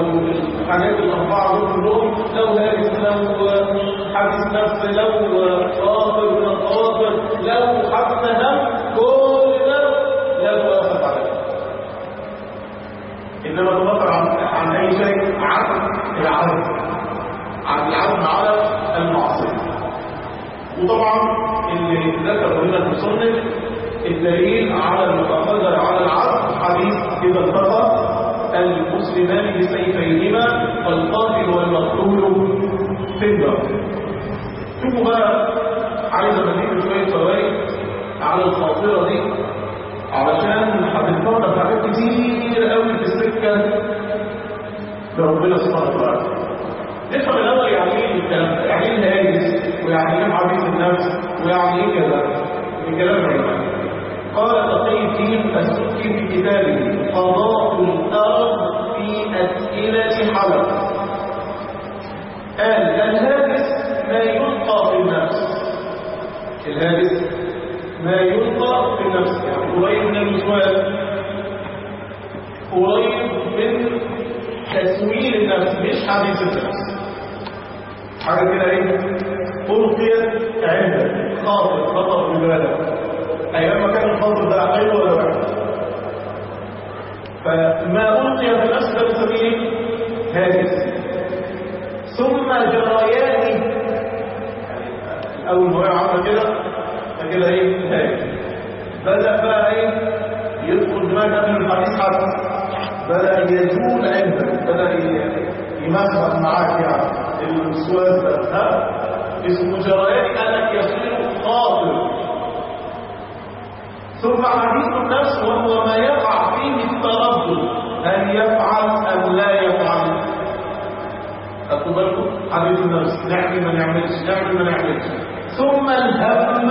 الحاجات الأربعة دول كلهم، لو هاجس، لو حديث نفس، لو خاطر من الخواطر، لو حتى هم، كل ده لا يؤاخذ عليه. إنما تبطل عن أي شيء، عن العزم على المعصية. وطبعا اللي ذكر هنا المصنف الدليل على المؤاخذة على العزم حديث إذا التقى المسلمان بسيفيهما فالقاتل والمقتول في النار. شوفوا بقى، عايز أمديك شوية فوائد على الخاطرة دي علشان هتتفرج في حاجات كتير قوي في السكة بربنا سبحانه وتعالى. نفهم الأول يعني ايه الكلام ده، يعني ايه الهاجس، ويعني ايه حديث النفس، ويعني ايه كذا من كلام العلماء. قال تقي الدين السبكي في كتابه قضاء الأرض في أسئلة حلب، قال الهاجس ما يلقى في النفس، الهاجس ما يلقى في النفس، يعني قريب من الوسواس، قريب من تسويل النفس، مش حديث النفس. حاجة كده ايه؟ ألقيت عندك خطر في بالك، أيام ما كان الخطر ده حلو ولا وحش؟ فما ألقي في النفس ده بسبيل هاجس. ثم جريان، يعني أول ما عمل كده ايه؟ هاجس. بدأ بقى ايه؟ يدخل دماغ قبل الحديث حتى، بدأ يزول عندك، بدأ يمسك معاك يعني الوسواس ده، اسمه جريان أنك يصير خاطر. ثم حديث النفس وهو ما يقع فيه التردد، هل يفعل أم لا يفعل. أخذوا بالكم؟ حديث النفس، نعمل ما نعملش، نعمل ما نعملش. ثم الهم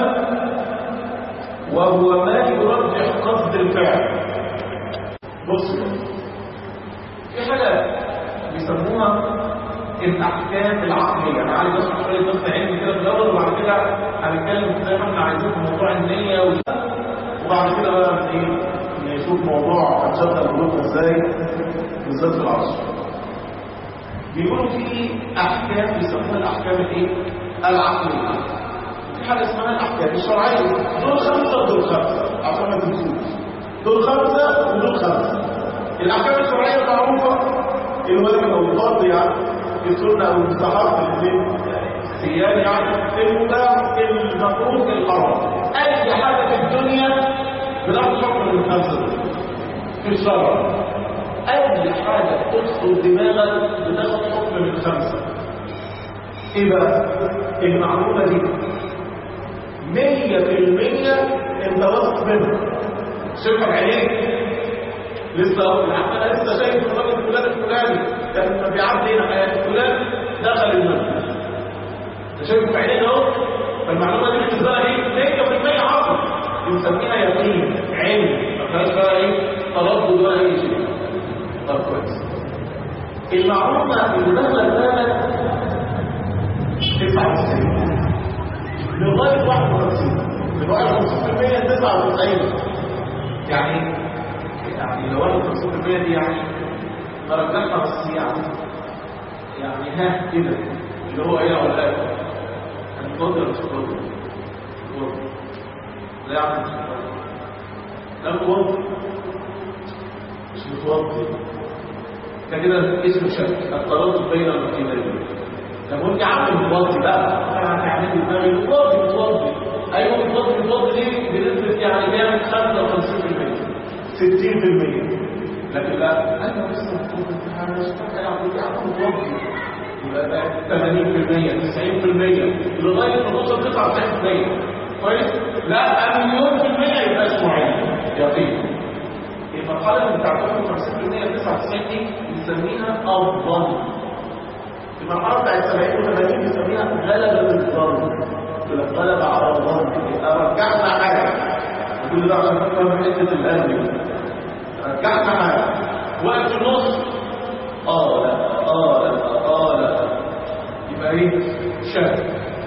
وهو ما يرجح قصد الفعل. بصوا، في حاجة بيسموها الأحكام العقلية. أنا عايز أشرح شوية نص علمي كده في الأول، وبعد كده هنتكلم زي ما احنا عايزين في موضوع النية وبعد كده بقى نشوف موضوع هنشغل قلوبنا ازاي بالذات في العصر. بيقولوا في أحكام بيسموها الأحكام الإيه؟ العقلية. في حاجة اسمها الأحكام الشرعية، دول خمسة ودول خمسة عشان ما تنسوش، دول خمسة ودول خمسة. الأحكام الشرعية معروفة، الواجب أو الفرض يعني، السنة أو المستحب، الاثنين سيان يعني، المباح، المكروه، الحرام. أي حاجة في الدنيا بناخد حكم من الخمسة دول في الشرع. أي حاجة تدخل دماغك بناخد حكم من الخمسة. إيه بقى؟ المعلومة دي 100% أنت واثق منها، شايفها بعينيك. لسه انا لسه شايف الراجل فلان الفلاني لما بيعدي هنا حياه فلان دخل المسجد، انت شايفه بعينيك اهو. فالمعلومه دي بالنسبه لها ايه؟ 100% عقل، بنسميها يقين، علم، ما فيهاش بقى ايه تردد ولا اي شيء. طب كويس. المعلومه اللي دخلت بالك 99 لغايه 51، من 51% ل 99. يعني لو انا 50% دي يعني مرجعها بس يعني ها كده اللي هو ايه ولا لا؟ هنقدر مش قادر لا يعني مش قادر، لا متوضي مش متوضي، كده اسمه شك، التردد بين القيمين. لما قلت يا عم متوضي بقى انا هتعمل دماغي متوضي ايوه متوضي ليه؟ بنسبه يعني كام؟ 55% 60%. لكن لا انا بس انا مش فاكر يعني متوضي، يبقى ده 80% 90% لغايه ما توصل 99%. كويس؟ لا مليون في المية يبقى اسمه علم يقين. المرحله اللي بتاعتهم 50% 99 دي بنسميها الظن. المرحله بتاعت 70 و80 بنسميها غلبه الظن. غلبه على الظن، يبقى رجعنا حاجه. كل ده عشان نفهم حته القلب، رجعنا حاجه وقت في النص لا يبقى ايه؟ شك.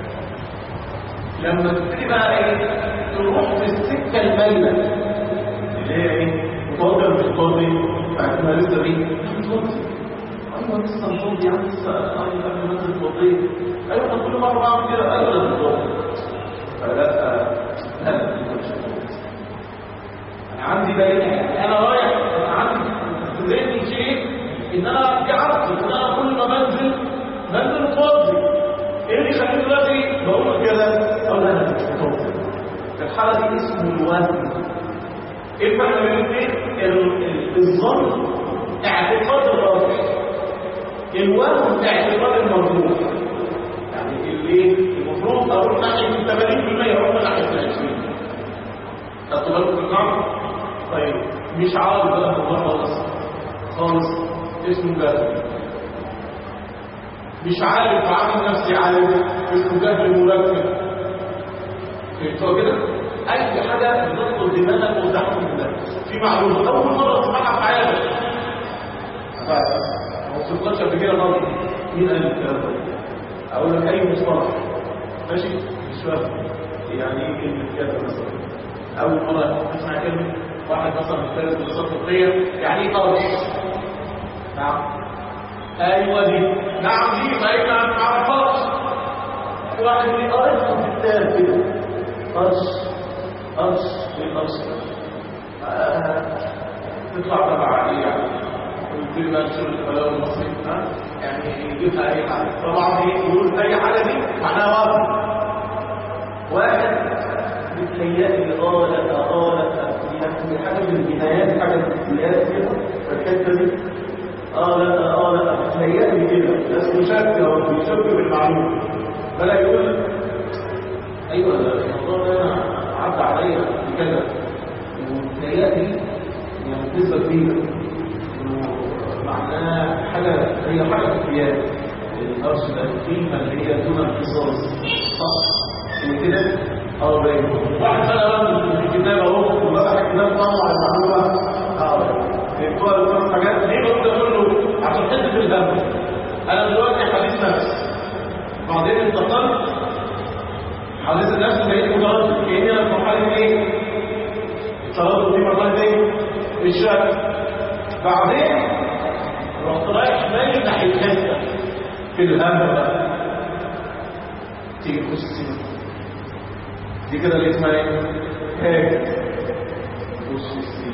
لما تبتدي بقى ايه؟ تروح في السكه المايله اللي هي ايه؟ متوضي مش متوضي، بعد ما لسه دي متوضي ايوه لسه الفاضي يعني لسه قبل ما انزل الوظيفه. ايوه انا كل مره بعمل كده. ايوه ده بالظبط. لا مش انا عندي بالي يعني انا رايح انا عندي ذهني شيء ان انا في عرض ان انا كل ما بنزل فاضي. ايه اللي يخليني دلوقتي بقول كده؟ اقول انا مش فاضي. الحاله دي اسمه الوهم. ايه الفرق بين الاثنين؟ الظن اعتقاد الراجح، الوهم اعتقاد المرجوح. يعني اللي المفروض اروح ناحيه 80% اروح ناحيه 20. خدتوا بالكم من المعنى؟ طيب مش عارف بقى والله خالص اسمه جهل. مش عارف اعمل نفسي عارف اسمه جهل مركب. فهمتوا كده؟ اي حاجه بتدخل دماغك وتحكم الناس في معلومه اول مره تسمعها في حياتك ما وصلتش قبل كده برضه. مين قال الكلام ده؟ اقول لك اي مصطلح ماشي مش فاهم يعني ايه كلمه كذا مثلا. اول مره تسمع كلمه واحد مثلا مختلف بالدراسات الطبيه يعني ايه قرض؟ نعم ايوه دي نعم دي ما احنا ما نعرفهاش. واحد يقول لي قريتها في الكتاب كده قرش ايه قرش تطلع تبع ايه يعني قلت لي بقى نشر البلاوي المصري يعني يجيبها اي حاجه. طبعا يقول اي حاجه دي معناها واحد بتهيألي لا يعني حاجه من البدايات حاجه من البدايات كده فالحته دي لا بتهيألي كده بس مشكك بالمعلومه فلا يقول ايوه الموضوع ده انا عدى عليا بكذا وبتهيألي يعني نسبه كبيره انه معناه هي حاجه في القياس. القرش ده الكلمه اللي هي دون امتصاص صح وكده باين. واحد سنه في الكتاب اهو وفتح الكتاب طلع المعلومه يقول حاجات ليه بقول ده كله عشان حته الهم. انا دلوقتي حديث نفس بعدين انتقلت حديث النفس بقيت متردد كاني انا في مرحله ايه؟ التردد دي مرحله ايه؟ الشك. بعدين رحت رايح مالي ناحيه حته في الهم بقى تيجي تخش السينما دي كده اللي اسمها ايه؟ هاجر خش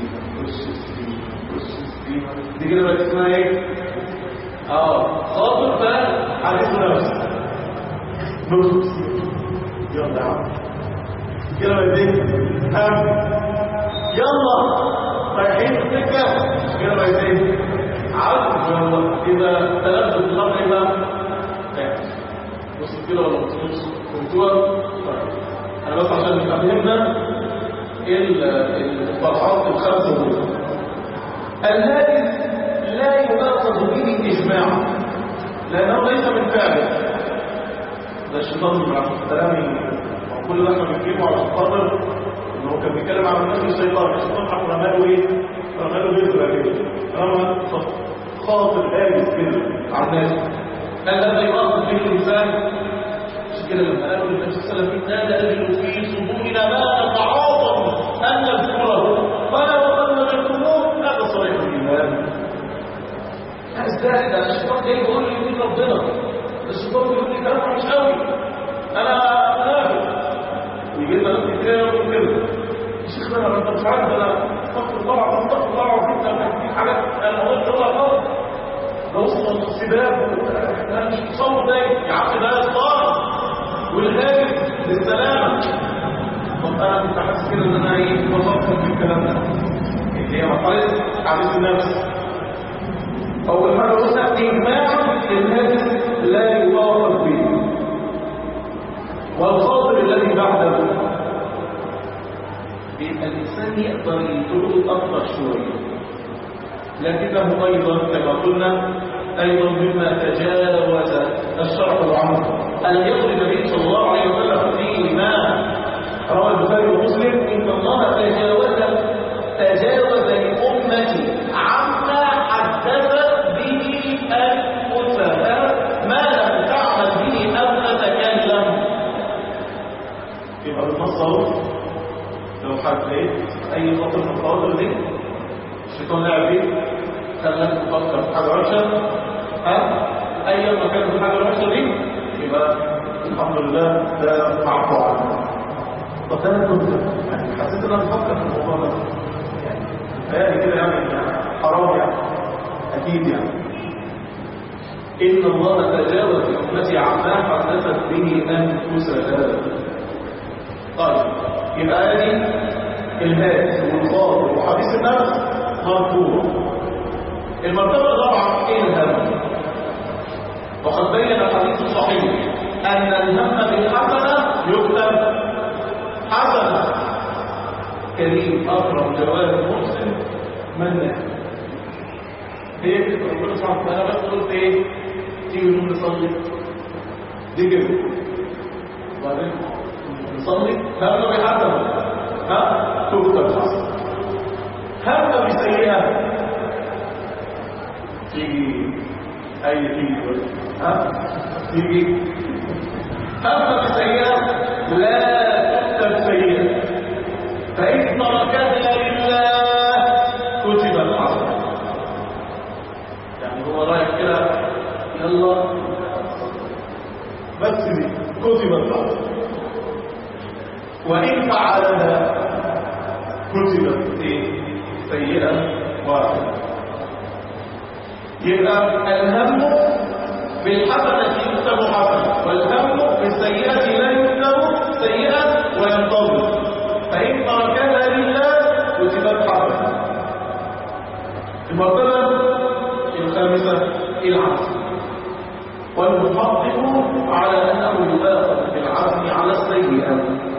السينما دي كده بقى اسمها ايه؟ خاطر بقى حديث نفس نص يلا يا عم كده بقى ايه؟ يلا رايحين السكه كده بقى ايه؟ عارف يلا كده تلبس الامر ايه بقى؟ وصل كده ولا وصلتش؟ فهمتوها؟ انا بس عشان نبقى فهمنا الفرحات الخمسه دول. الهاجس لا يؤاخذ به اجماعا لانه ليس من فعله. ده الشيطان الكلامي كل ده احنا بنجيبه على خاطر ان هو كان بيتكلم عن الناس الشيطان. الشيطان راح رماله ايه؟ رماله بذره كده رمى خاطر هاجس كده على الناس. هل هذا يؤاخذ به الانسان؟ كده لما قالوا للنبي صلى الله عليه وسلم لا نجد في صدورنا ما نتعاظم ان نذكره فلا وقد ذكرتموه هذا صريح الايمان. ازاي ده الشيطان جاي يقول لي مين ربنا؟ الشيطان بيقول لي كلام مش قوي انا منافق ويجي لنا ناس كتير يقول كده يا شيخ انا انت مش عارف انا استغفر الله وانت في حاجات انا قلت والله غلط ده وصل السباب انا مش متصور ده يا عم ده صار والهاجس للسلامة. طب انا كنت حاسس كده ان انا ايه بفكر في الكلام ده اللي هي مرحلة حديث النفس. اول حاجة قلنا اجماع الهاجس لا يؤاخذ به. والخاطر الذي بعده بيبقى الانسان يقدر يطرده اكثر شوية لكنه ايضا كما قلنا ايضا مما تجاوز الشرع عنه. ألم يقل النبي صلى الله عليه وسلم فيما روى البخاري ومسلم إن الله تجاوز لأمتي عما حدث به أنفسها ما لم تعمل به أو تتكلم. يبقى بالنص لو حبيت أي خطر من الخواطر دي الشيطان لعب بيه خلاك تفكر في حاجة وحشة الحمد لله ده معفو عنه. طب ده كنت يعني حسيت ان انا بفكر في الموضوع ده، يعني بقالي كده يعني حرام يعني اكيد يعني. ان الله تجاوز لامتي عما حدثت به انفسها. طيب يبقى ادي الهات والخاطر وحديث النفس مرفوع. المرتبه الرابعه ايه؟ الهم. وقد بين الحديث الصحيح ان الهم بالحسنه يكتب حسنه. كريم اكرم جواد محسن منان. ايه ربنا سبحانه وتعالى بس قلت ايه؟ تيجي نقوم نصلي دي كده وبعدين نصلي هم بحسنه تكتب حسنه. هم بسيئه تيجي اي تيجي تيجي هم بسيئه لا تكتب سيئه، فإن تركها لله كتب الحسنه. يعني هو رايح كده يلا بس دي كتب الحسنه، وإن فعلها كتبت سيئة واحدة. يبقى الهم بالحسنة يكتب حسنة، والهم بالسيئة لا يكتب سيئة وينتظر، فإن تركها لله كتبت حسنة. المرتبة الخامسة العزم، والمحقق على أنه يباخذ بالعزم على السيئة.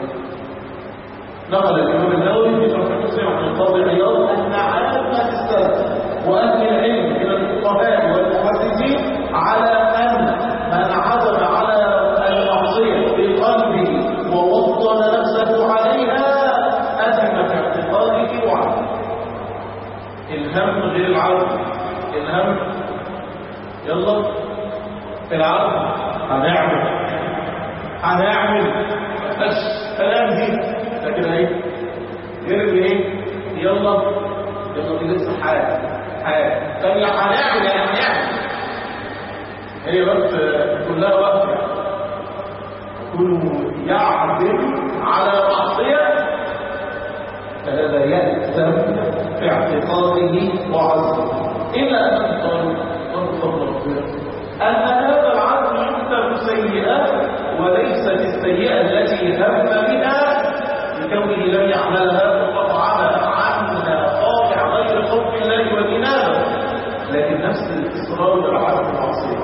نقل الإمام النووي في شرح مسلم عن القاضي عياض أن عامة السلف وأهل العلم من الفقهاء والمحدثين على أن من عزم على المعصية بقلبه ووطن نفسه عليها أثم في اعتقاده وعمله. الهم غير العزم. الهم يلا العزم هنعمل مفيش كلام دي، لكن ايه غير الايه يلا دي لسه حاجه ثانيه هنعمل هي بس كلها وقت يكون يعزم على معصيه، فهذا يأثم في اعتقاده وعزمه. الا ان قال ان هذا العزم يكتب سيئه وليست السيئه التي هم بها لكونه لم يعملها فقط عنها قاطع غير خوف الله والإنابة، لكن نفس الإصرار والعزم المعصية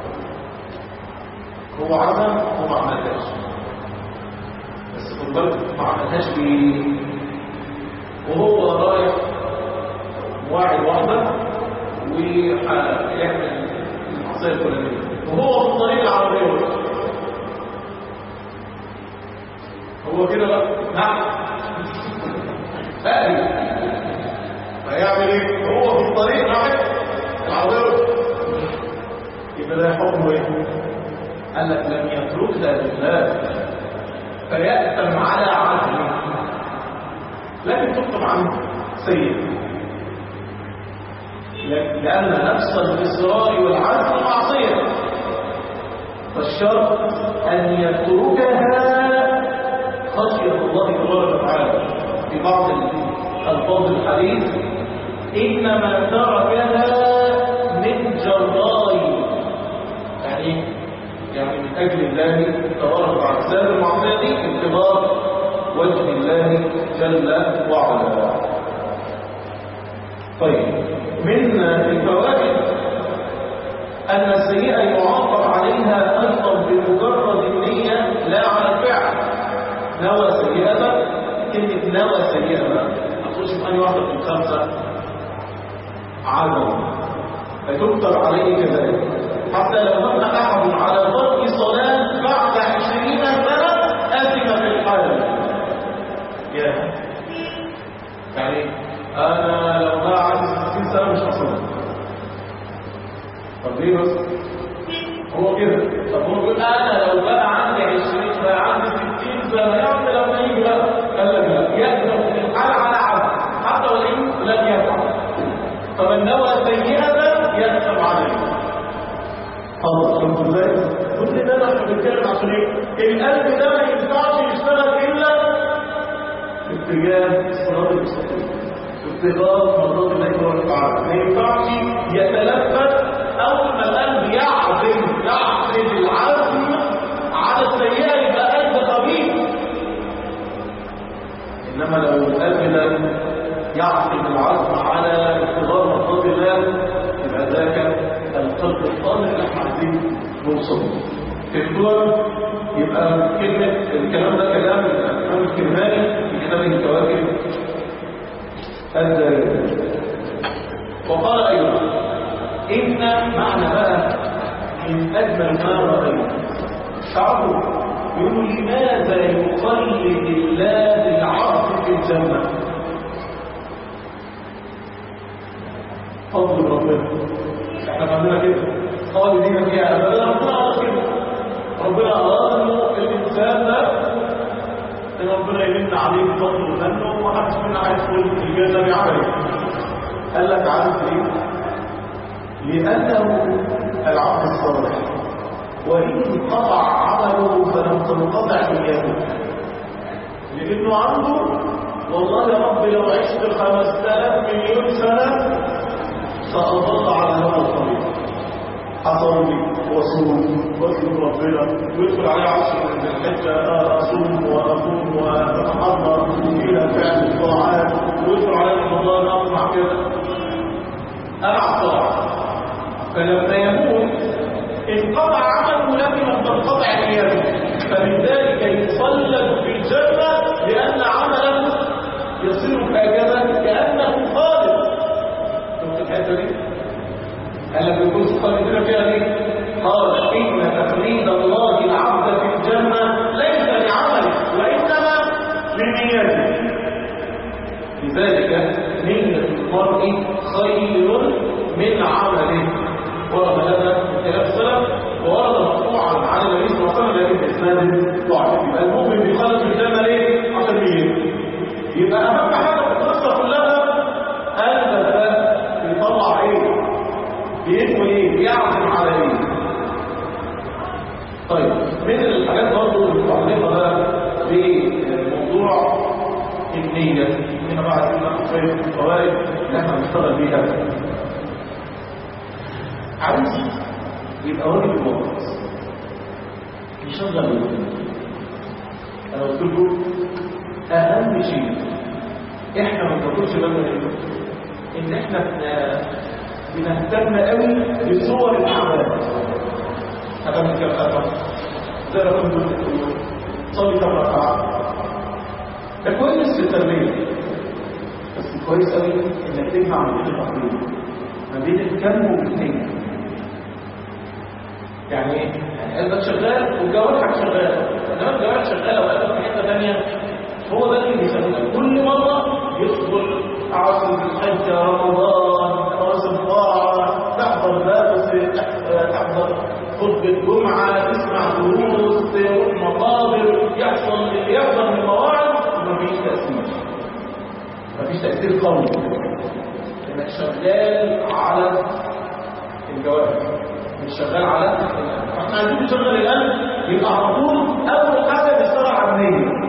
هو عزم وما عملهاش، بس خد بالك ما عملهاش ليه؟ وهو رايح واعي واحدة ويعمل المعصية الفلانية وهو في الطريق العربية هو كده بقى نعم بقى هيعمل ايه؟ هو في الطريق رايح العربية يبقى ده حكمه ايه؟ قال لك لم يتركها لله فيأثم على عزمه، لكن تكتب عنه سيء، لأن نفس الإصرار والعزم معصية، فالشرط أن يتركها خشية الله تبارك وتعالى. في بعض الفاظ الحديث إنما تركها من جراء، يعني من أجل الله تبارك وتعالى، سبب المعصية دي ابتغاء وجه الله جل وعلا. طيب من الفوائد أن السيئة يعاقب عليها أيضا بمجرد النية لا على الفعل. نوى سيئة، كلمة نوى سيئة ما أقولش أن واحدة من 5 عدم فتكتب عليه كذلك، حتى لو هم أحد على ترك صلاة بعد 20 سنة أثم في الحال. يعني أنا لو بقى عندي 60 سنة مش هصلي. طب ليه بس؟ هو كده. طب هو بيقول أنا لو بقى عندي 20 بقى عندي 60 سنة يعني لما يجي بقى قال لك لا يأثم في الحال على عدم حتى ولئن لم يفعل. فمن نوى سيئة يأثم عليه. خلاص فهمت ازاي؟ كل ده احنا بنتكلم عشان ايه؟ القلب ده ما ينفعش يشتغل الا في اتجاه الصراط المستقيم، اتجاه مرضات الله سبحانه وتعالى. ما ينفعش يتلفت اول ما القلب يعزم العزم على السيئه يبقى قلب طبيب. انما لو القلب لم يعزم العزم على اتجاه مرضات الله يبقى ذاك القلب الصالح اللي احنا عايزين نوصل له. يبقى كلمه الكلام ده كلام الامام الكرماني في كتاب الكواكب الدارجه. وقال ايضا ان معنى بقى من اجمل ما راينا شعبه يقول لماذا يقلد الله العبد في الجنه؟ فضل ربنا. احنا عندنا كده خالدين فيها ابدا. ربنا قال كده، ربنا اراد انه الانسان ده ان ربنا يمن عليه بفضل ومنه ومحدش منا هيدخل الجنه بعمله. قال لك عارف ليه؟ لانه العبد الصالح وان انقطع عمله فلم تنقطع نيته، لانه عنده والله يا رب لو عشت 5000 مليون سنه سأظل على هذا الطريق، أصلي وأصوم وأذكر ربنا ويدخل عليه 10 من الحجة أصوم وأقوم وأتحضر إلى فعل الطاعات ويدخل عليه رمضان أطمع كده أنا الطاعة. فلما يموت انقطع عمله لكن لم تنقطع نيته، فلذلك يصلب في الجنة لأن عمله يصير هكذا كأنه خالد. الحته دي قال لك يكون خالدين فيها ليه؟ قال ان تقليد الله العبد في الجنه ليس لعمله وانما لنيته. لذلك نيه المرء خير من عمله. ورد هذا الكلام السلف وورد مرفوعا عن النبي صلى الله عليه وسلم لكن باسناد ضعيف. يبقى المؤمن بيخلد في الجنه ليه؟ عشان نيته. يبقى اهم حاجه في القصه كلها ان يطلع ايه؟ بينه ايه؟ بيعزم على ايه؟ طيب من الحاجات برضه المتعلقه بقى بموضوع النيه هنا بقى عايزين ناخد شويه الفوائد اللي احنا بنشتغل بيها. عايز يبقى واجب الوقت يشغل الوقت. انا قلت لكم اهم شيء احنا ما بناخدش بالنا منه ان احنا بنهتم قوي بصور الاعمال. هتعمل كام ركعه؟ زي رقم دول صلي كام ركعه؟ ده كويس في التربيه، بس كويس قوي انك تجمع ما بين التقليد ما بين الكم والنيه. يعني ايه؟ يعني قلبك شغال وجوارحك شغال، انما الجوارح شغاله وقلبك في حته ثانيه. هو ده اللي بيسموه كل مره يدخل عصر الحج رمضان راس الطاعه تحضر درس تحضر خطبه جمعه تسمع دروس تروح مقابر يحصل اللي يحصل من المواعظ ومفيش تاثير. مفيش تاثير قوي انك شغال على الجوارح مش شغال على القلب. احنا عايزين نشغل القلب يبقى على طول اول حاجه نشتغل على النيه.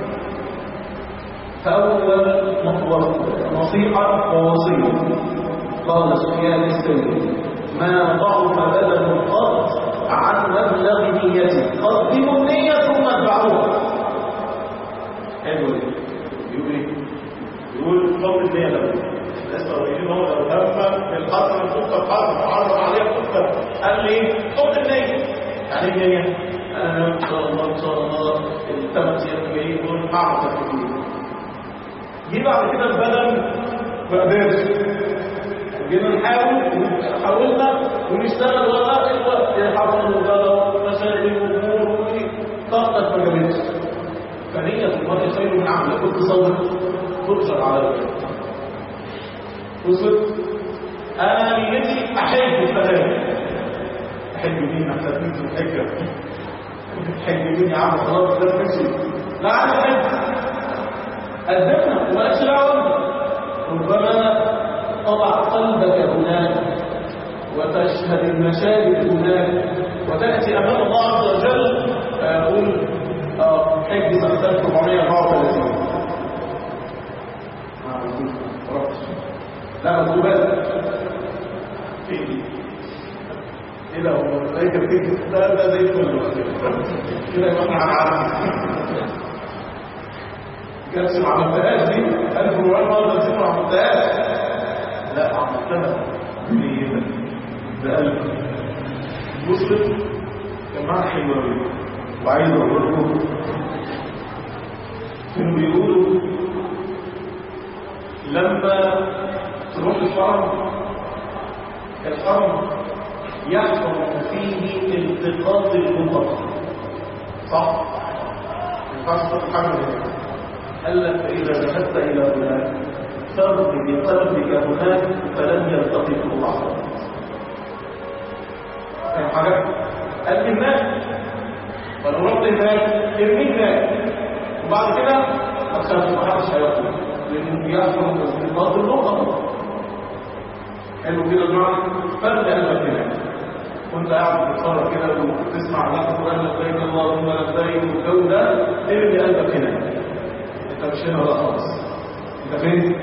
فأول نصيحة ووصية قال سفيان الثوري ما ضعف بدن قط عن مبلغ نيته قدموا النية ثم ادفعوها. حلو يقول ايه؟ يقول فضل النية لو الناس طويلين هو لو هم القصر الخطة الحرب وعرض عليها الخطة قال لي فضل النية. يعني النية أنا إن شاء الله التمس يدوي يكون أعطى كثير. جه بعد كده البدن بقدرش جينا حاولنا ونشتغل ولا الوقت حصل وغلط ومشاكل وامور طاقتك ما جابتش. فنية المرء خير من عمل. كنت تصور تقصر على الوقت وصلت انا نيتي احب الفلاح. احب مين؟ احتاجين في الحجه احب مين يا عم؟ خلاص ده ماشي. لا انا احب قدمنا ومالكش دعوه. ربما طبع قلبك هناك وتشهد المشاهد هناك وتأتي أمام الله عز وجل فيقول حج سنة 1434 لا مكتوبات ايه ده هو الملائكة بتيجي ده زي الفل كده يبقى احنا على كانش ما عملتهاش دي 1400 مرة بس ما عملتهاش لا عملتها بنيتك بقلبك مسلم كان معنا حلوة قوي وعايز اقول لكم كانوا بيقولوا لما تروح الحرم يحصل فيه التقاط الخطط صح؟ ما ينفعش تروح الحرم قال لك فإذا ذهبت إلى هناك فرض بقلبك هناك فلن يلتقط الله فاهم حاجة؟ قال هناك فلو رحت هناك ارميك هناك وبعد كده ما تخافش محدش هياخد لأنه بيحصل استنباط النقطة حلو كده جماعة فرد قلبك هناك وانت قاعد بتتفرج كده وتسمع لك قرآن لبيك اللهم لبيك والجو ده ارمي قلبك هناك انت مش هنا ولا خالص انت فين؟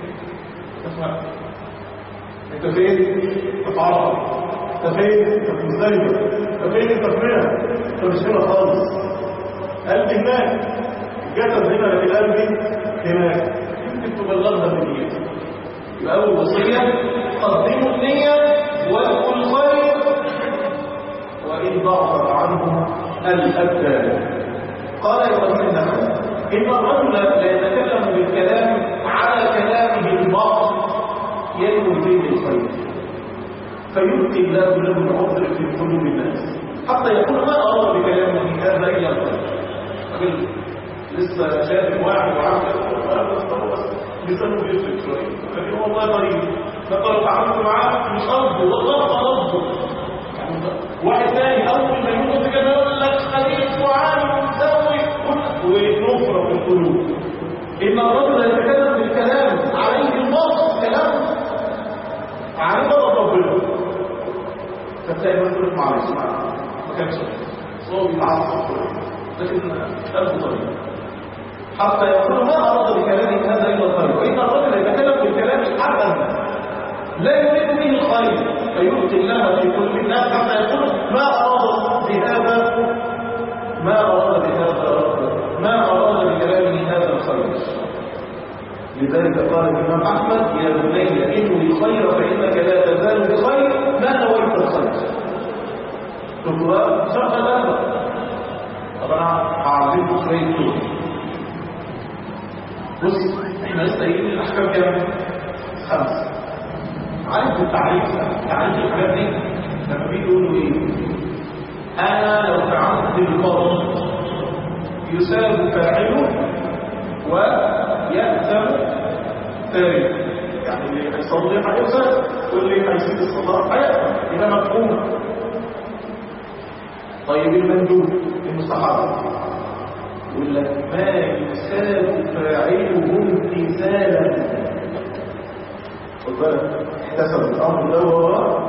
انت فين؟ انت في عرب انت فين؟ انت في مزدلفة انت فين؟ انت في منى انت مش هنا خالص قلبي هناك الجسد هنا لكن قلبي هناك يمكن تبلغنا بالنية يبقى أول وصية قدموا النية واتقوا الخير وإن ضعفت عنه الأبدان قال إبراهيم النخعي إن الرجل لا يتكلم بالكلام على كلامه الباطل ينوي فيه الخير فيلقي الله له العذر في قلوب الناس حتى يقول ما أرى بكلامه هذا إلا الخير لسه شايف واحد وعامل بيسموا بيسرق شويه لكن هو والله طريق فقال تعاملت معاه مش قصده والله قصده يعني واحد ثاني اول ما يموت كده يقول لك خليك وعامل ومسوي ونفره في القلوب ان الرجل يتكلم بالكلام عليه النص كلام عليه غضب ربنا فتلاقي مسؤول معلش ما كانش هو بيتعصب لكن قلبه طريق حتى يقول ما أراد بكلامه هذا إلا الخير وإن الرجل يتكلم بالكلام حقا لا يريد به الخير فيؤتي الله في كل الناس حتى يقول ما أراد بهذا ما أراد بكلامه هذا الخير لذلك قال الإمام أحمد يا بني إنه الخير فإنك لا تزال بخير ما نويت الخير تقول شرط الأمر طبعا هعلمكم شوية طول بص احنا لسه قايلين الاحكام كام 5 عارف التعريف الحاجات دي لما بيقولوا ايه انا لو فعلت بالفرض يساب فاعله ويأثم تارك يعني اللي هيصلي هيساب واللي هيسيب الصلاه هيأثم يبقى مفهوم طيب المندوب المستحب يقول لك ما يساب فاعله امتثالا خد بالك احتسب الامر ده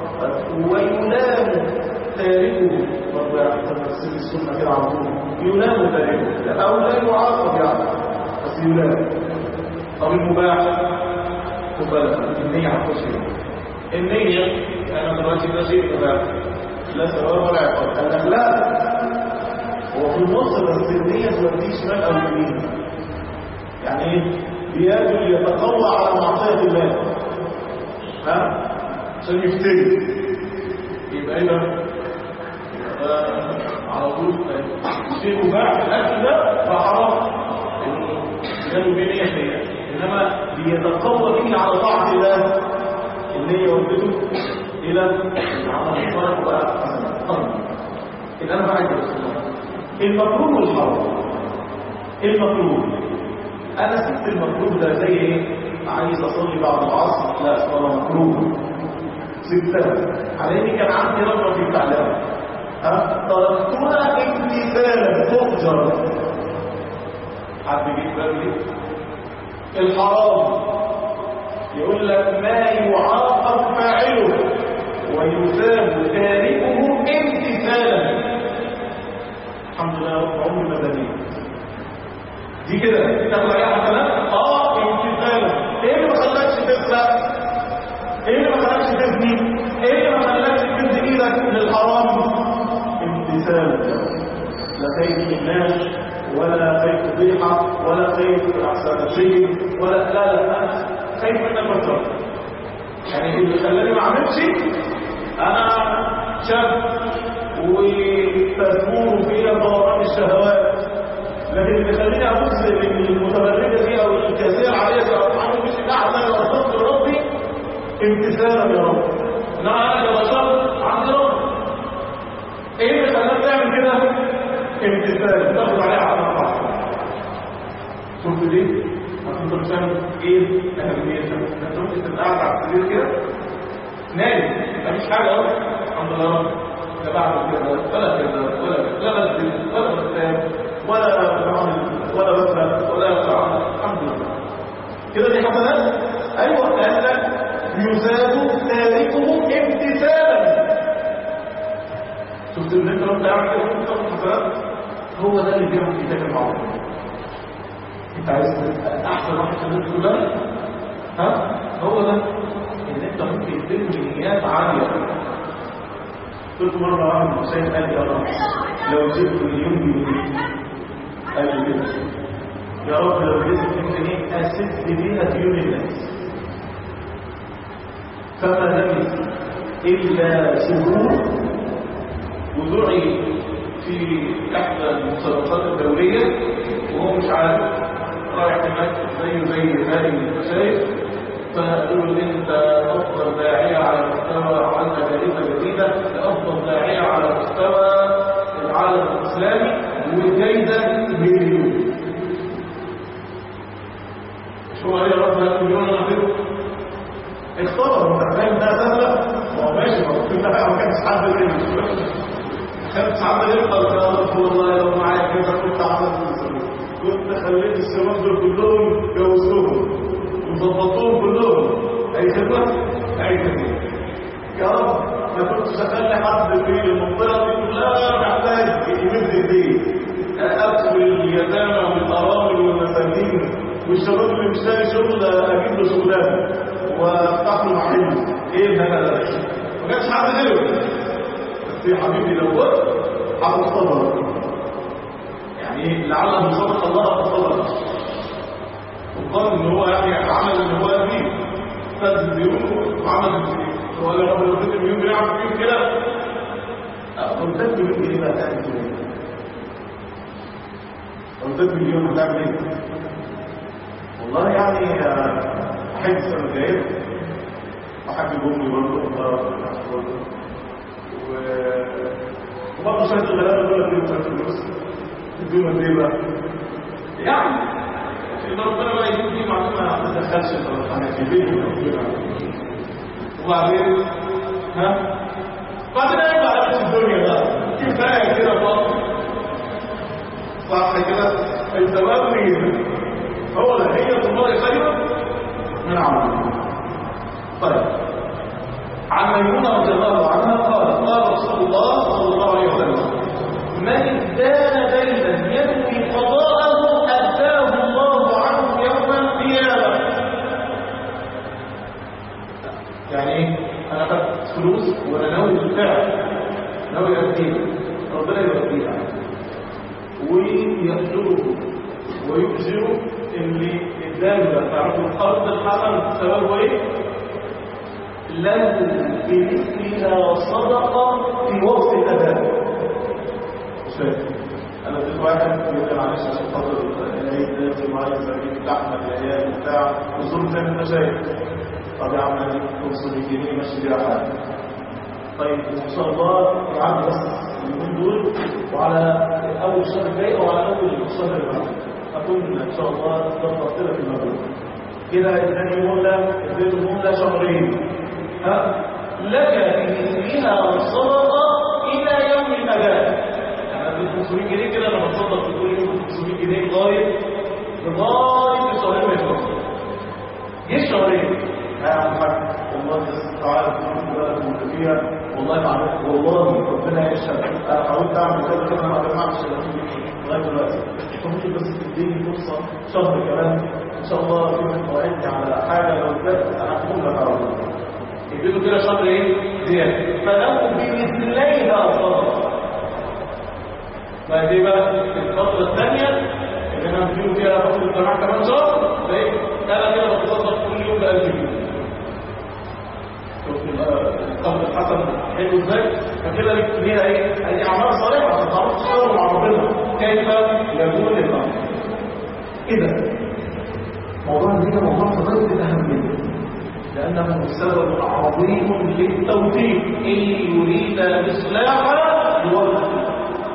ويلام تاركه برضه يعني تفسير السنه كده على طول يلام تاركه او لا يعاقب يعني بس يلام طب المباح خد بالك النيه هتخش النيه انا دلوقتي ده شيء مباح لا ثواب ولا عقاب قال لك لا هو في النص بس النية توديه شمال أو يمين يعني ايه؟ بيجب يتقوى على معصية الله ها؟ عشان يفتري يبقى ايه ده؟ على طول شيء مباح الأكل ده فحرام لأنه كانوا بنية فيها إنما بيتقوى به على طاعة الله النية ودته إلى العمل الصالح وبقى حسنا إذا أنا بعد المكروه والحرام المكروه انا سبت المكروه ده زي ايه عايز اصلي بعد العصر لا صلاه مكروه سبتها على اني كان عندي رغبه في التعليم تركتها امتثالا تؤجر حد يجيب بالي الحرام يقول لك ما يعاقب فاعله ويثاب تاركه امتثالا. الحمد لله رب عمري مدني دي كده تاخد عليها حسنات. امتثالا. ايه اللي ما خلاكش تسرق؟ ايه اللي ما خلاكش تزني؟ ايه اللي ما خلاكش تمد ايدك للحرام؟ امتثالا. لا خايف الناس ولا خايف فضيحه ولا خايف احسن ولا لا خايف منك بطل. يعني اللي خلاني ما اعملش انا شاب وتزور فيها ضربات الشهوات، لكن اللي خلاني ابص للمتبرجه دي او الكاسيه العاليه دي او اعمل مش الاحسن واصدق لربي امتثالا يا رب. انما انا كبشر عندي رب. ايه اللي خلاك تعمل كده؟ امتثال. تاخد عليها على بعض. شفت ليه؟ انت مش فاهم ايه اهميتها. انت ممكن تبقى قاعد على السرير كده نايم مفيش حاجه اصلا، الحمد لله لا بعمل كده ولا كده ولا بسجد ولا بسام ولا بعمل ولا بسرق ولا بعمل، الحمد لله كده. دي حسنات. ايوه لانك يزاد تاركه امتثالا. شفت ان انت لو بتعمل كده ممكن تاخد حسنات. هو ده اللي بيعمل في تاكل معروف. انت عايز احسن واحد في الناس كلها؟ هو ده ان انت ممكن تبني نيات عاليه. قلت مره واحد حسين قال لي يا رب لو جبت مليون جنيه، قال لي كده يا رب لو جبت مليون جنيه اسد بيها ديون الناس. فما لبث الا شهور ودعي في احدى المسابقات الدوليه وهو مش عارف، رايح هناك زي هذه المشايخ، فقالوا له انت افضل داعيه على مستوى، عملنا جائزه جديده لافضل داعيه على مستوى العالم الاسلامي والجائزه مليون. شو قال يا رب هات مليون انا اعمله؟ اختبر. انت فاهم ده سهله؟ ما هو ماشي، ما كانش حد يقول كانت حد يقول يا رب والله لو معايا كده كنت عملت كنت خليت الشباب دول كلهم جوزوهم وظبطوهم كلهم. اي خدمه اي خدمه يا رب. ما كنتش اخلي حد في المنطقه دي كلها محتاج يمد ايديه. ادخل اليتامى والارامل والمساكين والشباب اللي مش لاقي شغل اجيب له شغلانه وافتح له محل. ايه الهنا ده؟ ما كانش حد غيره. بس يا حبيبي لو قلت هتتصبر، يعني لعله صدق الله فصدق وقال ان هو يعني عمل اللي هو فيه سد الديون وعمل الديون. هو قال يا رب لو اديت مليون جنيه اعمل فيهم كده. لو اديت مليون جنيه بقى تعمل ايه؟ لو اديت مليون هتعمل ايه؟ والله يعني احب السنه الجايه احب امي برضه وبرضه شهاده الغلابه دول اللي بيدوا فلوس بدون ايه بقى؟ يعني ان ربنا بقى يجيب دي معلومه ما تدخلش الحاجات في بيته. وبعدين بعدين يبقى على الدنيا بقى كفايه كده فاضي. صح كده؟ الثواب مين؟ هو ده هي الله خيرا من عمل. طيب عن ميمونه رضي الله عنها قال رسول الله صلى الله عليه وسلم من ادان دينا ينوي قضاءه اداه الله عنه يوم القيامه. يعني ايه؟ انا خدت فلوس وانا ناوي بالفعل ناوي اديه، ربنا يوديها ويأجره ويؤجره اللي اداله. تعرفوا القرض الحسن سببه ايه؟ له بمثلها صدقه في وقت الاداء. انا اديت واحد يقول معلش عشان خاطر العيد نازل معايا سبيل لحمه العيال بتاع وصول زي ما انت شايف. طب يا عم اديك 500 جنيه ماشي بيها حاجه. طيب ان شاء الله يعدي بس اليومين دول وعلى اول الشهر الجاي او على اول الشهر اللي بعده اكون ان شاء الله ظبطت لك المبلغ كده. اداني مهله اديته مهله شهرين. لك بمثلها صدقه الى يوم الاداء. 500 جنيه كده انا بتصدق في كل يوم 500 جنيه لغايه الشهرين ما يخلصوا. جه الشهرين يا عم حاج والله تعالى في البلد اللي فيها والله ربنا يشهد انا حاولت اعمل كذا كده ما جمعتش لغايه دلوقتي، فممكن بس تديني فرصه شهر كمان ان شاء الله في موعدني على حاجه لو جت انا هقول لك على طول. يديله كده شهر ايه زياده، فلو بمثليها صدقه. بعد ايه بقى الفتره الثانيه اللي انا بديله فيها فتره الجماعه كمان شهر، ايه انا كده بتصدق كل يوم ب 1000 جنيه. القبض الحسن حلو ازاي؟ فكده ليها ايه؟ هذه اعمال صالحه عشان تعرف تشتغل مع ربنا كيف يكون الامر. اذا موضوع النية موضوع في غايه الاهميه لانه سبب عظيم للتوفيق. ان يريد الاصلاح يوفق.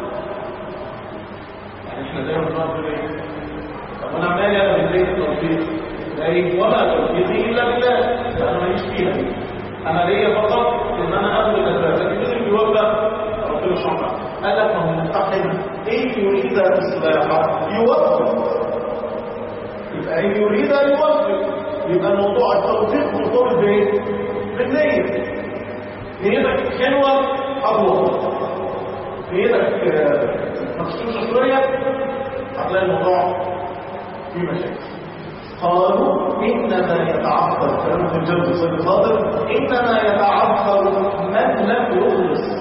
يعني احنا دايما بنقول ايه؟ طب انا مالي انا بدايه التوفيق؟ ايه ولا توفيقي الا بالله، انا ماليش فيها. انا ليا فقط ان انا اخذ الاسباب، لكن اللي بيوفق ربنا سبحانه قال لك ما هو مستحيل. ان يريد الاصلاح يوفق، يبقى ان يريد يوفق، يبقى الموضوع التوفيق مرتبط بايه؟ بالنيه. نيتك حلوه اقوى، نيتك مخشوشه شويه هتلاقي الموضوع فيه مشاكل. قالوا إنما يتعثر كلام في الجنة صيد الخاطر، إنما يتعثر من لم يخلص.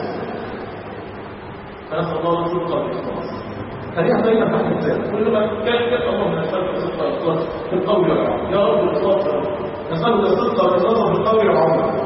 فنسأل الله الصدق والإخلاص. خليها دايما تحت الزاد، كل ما كان الله من الشرق الصدق والإخلاص في القول والعمل. يا رب الإخلاص، نسأل الصدق والإخلاص في القول والعمل.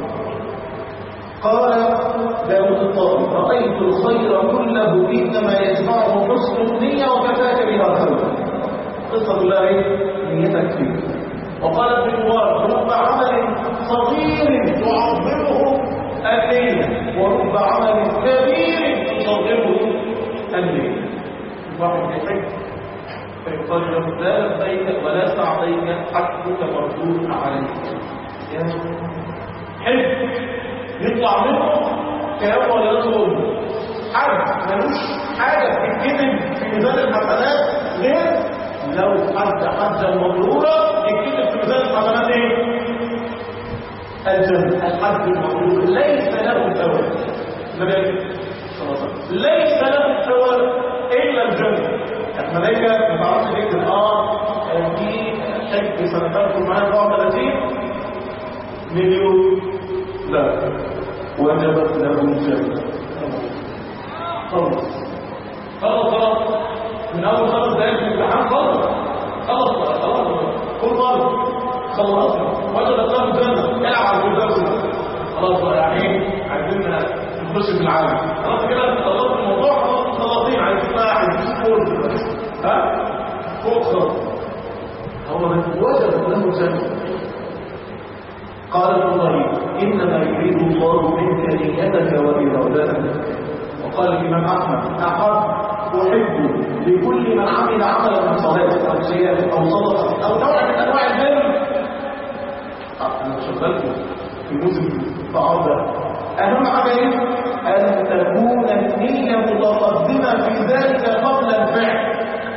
قال داود الطائي رأيت الخير كله إنما يجمعه حسن النية وكفاك بها خير. قصة الله نيتك فيه. وقال ابن مبارك رب عمل صغير تعظمه النية ورب عمل كبير تصغره النية. واحد يحب فيقال له لا لبيك ولا سعديك حقك مردود عليك. حب يطلع منه كلام ولا يطلب حد ملوش حاجة تتكتب في ميزان الحسنات غير لو حجة مبرورة يكتب في ميزان الحسنات ايه؟ الجنة. الحج المبرور ليس له ثواب، ليس له ثواب الا الجنة. الملائكة ما تعرفش تكتب في حج سنتكم معايا 34 مليون، لا وجبت له الجنة. خلاص من اول 5 دقائق في الامتحان خلاص كل مره خلصنا وجدت له الجنه. العب على الجنه خلاص بقى، يعني عايزين نخش في العالم خلاص كده، خلصنا الموضوع خلاص مخلصين، عايزين بقى عايزين فوق فوق خلاص. هو وجدت له الجنه. قال الطريق انما يريد الله منك نيتك وارادتك. وقال الامام احمد احب لكل من عمل عملا من صلاه او صيام او صدقه او نوع من انواع البر. انا شغلت في موسم الطعام ده، اهم حاجه ايه؟ ان تكون النيه متقدمه في ذلك قبل الفعل.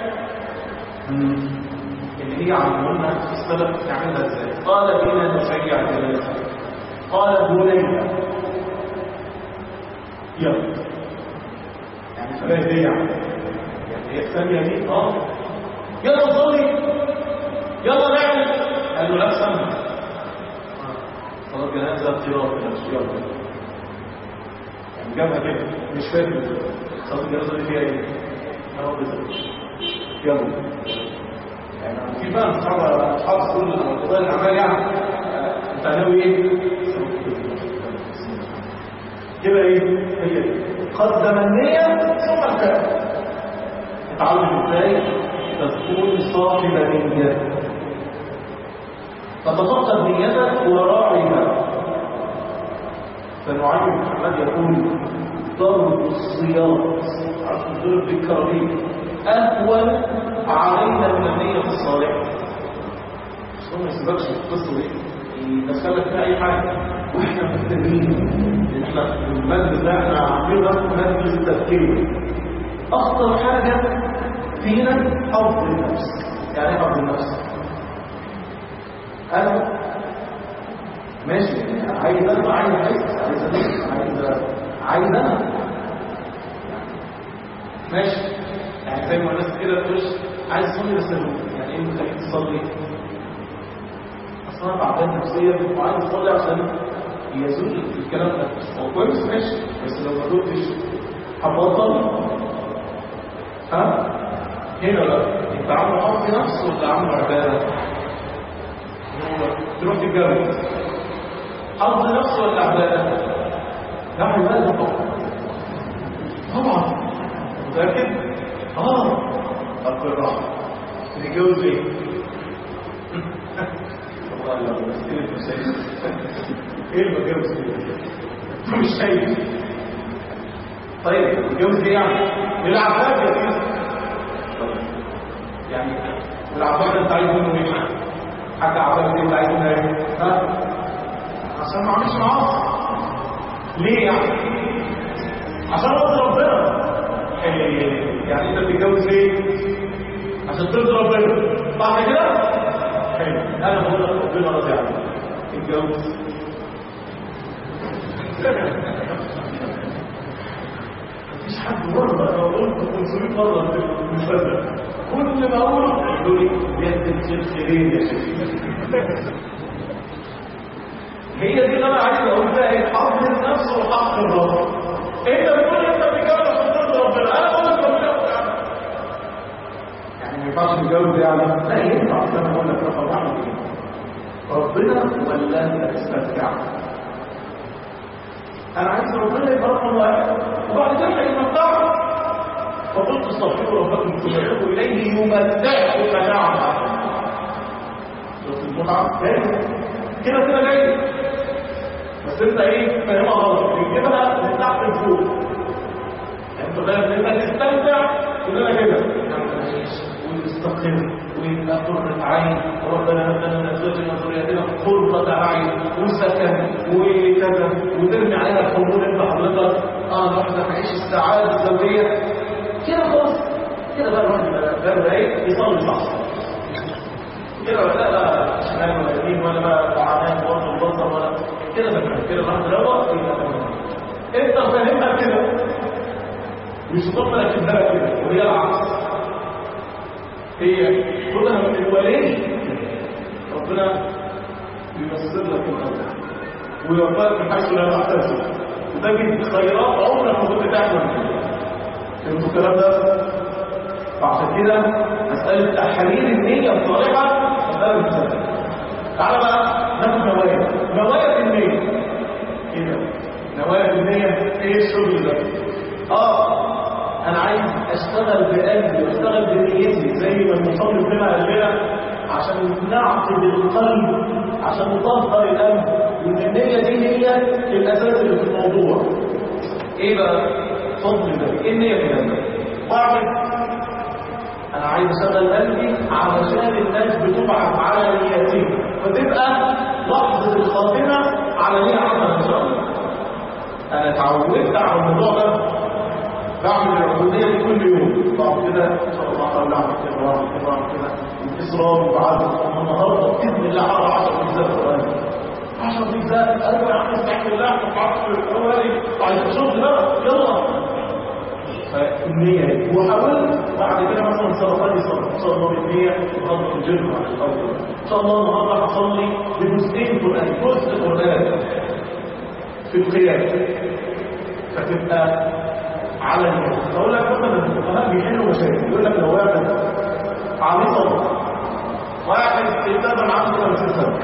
اللي هي علمونا السلف يعملها ازاي؟ قال بنا نشيع ذلك. قال بني يلا يعني فلا يضيع، يعني هي الثانيه دي يلا نصلي يلا نعمل. قال له لا سمع صلاه جنازه اختيار يلا، يعني جابها كده مش فاكر صلاه الجنازه دي فيها ايه؟ يلا يعني في بقى اصحاب كل القضايا الاعمال، يعني انت ناوي ايه؟ كده ايه؟ هي قدم النية ثم الفعل. تتعلم ازاي تكون صاحب نية، فتفقد نيتك وراعيها. فنعيم محمد يقول ضرب الصياط عشان ضرب الكرامين اهون علينا من النية الصالحة. مش ما يسيبكش في القصة دي يدخلك في اي حاجة، واحنا محتاجين ان احنا المجلس ده احنا عاملين مجلس التفكير. اخطر حاجة فينا حفظ النفس. يعني ايه حفظ النفس؟ انا ماشي عايز اسمع، عايز احس، عايز عايز انا ماشي. يعني زي ما الناس كده تقولش عايز تصلي بس يعني ايه اللي خليك تصلي؟ اصلا تعبان نفسيا وعايز اصلي عشان يزول الكلام ده. هو كويس ماشي، بس لو ما دقتش هبطل. ها هنا بقى انت عامل حظ نفس ولا عامل عباده؟ تروح تتجوز حظ نفس ولا عباده؟ لا عباده طبعا. متاكد؟ القراءه تتجوز ايه؟ والله لا بس كده مش شايف. ايه اللي بتجوز كده؟ مش شايف. طيب الجوز ايه يعني؟ العباد يا سيدي. يعني والعباد انت عايز منه ايه؟ حاجه عباد انت عايز منها ايه؟ ها؟ عشان ما اعملش معاصي. ليه يعني؟ عشان ارضي ربنا. يعني انت بتتجوز ليه؟ عشان ترضي ربنا. بعد كده حلو، انا بقول لك ربنا راضي عنك اتجوز. مفيش حد مرة انا قلت 500 مرة في المسلسل كل ما اقوله يقول لي بيد الشيخ خيرين يا شيخ. هي دي اللي انا عايز اقول فيها ايه؟ حق النفس وحق الرب. انت بتقول انت بتتجوز عشان ترضي ربنا، انا بقول لك ربنا يعني ما ينفعش تتجوز يعني؟ لا ينفع. انا بقول لك رقم واحد ربنا ولا انت تستمتع؟ انا عايز ربنا يبقى رقم واحد وبعد كده هيمتعك. فقلت استغفروا ربكم ثم توبوا اليه يمتعكم متاعا. بس المتعه جايه كده كده جايه، بس انت ايه فاهمها غلط. بتجيبها من تحت لفوق. انت فاهم ان انت تستمتع كلنا كده ونستقر ويبقى قرة عين وربنا مثلا من ازواجنا وذرياتنا قرة عين وسكن وكذا وترمي عليها الحضور انت حضرتك نحن نعيش السعادة الزوجية كده خلاص. كده بقى الواحد بقى ايه يصلي صح كده ولا لا شمال ولا يمين ولا بقى دعانات ولا البصر ولا كده بقى كده الواحد روق انت فاهمها كده مش هتفضل اكدها كده وهي العكس. هي خدها من الولي ربنا ييسر لك الامر ويوفقك من حيث لا تحتسب وتجد خيرات عمرك ما كنت تحلم بيها. فهمتوا الكلام ده؟ فعشان كده مساله تحرير النيه الصالحه مساله مهمه. تعالى بقى ناخد نوايا النيه. ايه ده؟ نوايا النيه ايه الشغل ده؟ انا عايز اشتغل بقلبي واشتغل بنيتي زي ما المصلي كده قال لنا عشان نعقد القلب عشان نطهر القلب، وان النيه دي هي الاساس اللي في الموضوع. ايه بقى فضل ده؟ ايه النيه في ده؟ واحد انا عايز اشغل قلبي علشان الناس بتبعث على نيتي فتبقى لحظه الخاتمه على نيه عمل ان شاء الله. انا اتعودت على الموضوع ده بعمل العبودية دي كل يوم. بعد كده ان شاء الله هحاول اعمل كده واعمل كده واعمل كده الاصرار وبعد النهارده باذن الله هقرا 10 اجزاء قران. 10 اجزاء ايوه يا عم استحمل الله تفعل الاولي وعايز شغل بقى يلا. فالنية وحاول بعد كده مثلا صلاتي صلاه ان شاء الله بالنية وخلص الجنة على الارض. ان شاء الله النهارده هصلي بجزئين قران، جزء قران في القيام فتبقى على الناس. اقول لك مثلا الفقهاء بيحلوا مشاكل. يقول لك لو واحد عميصه واحد التزم عنده 50 سنه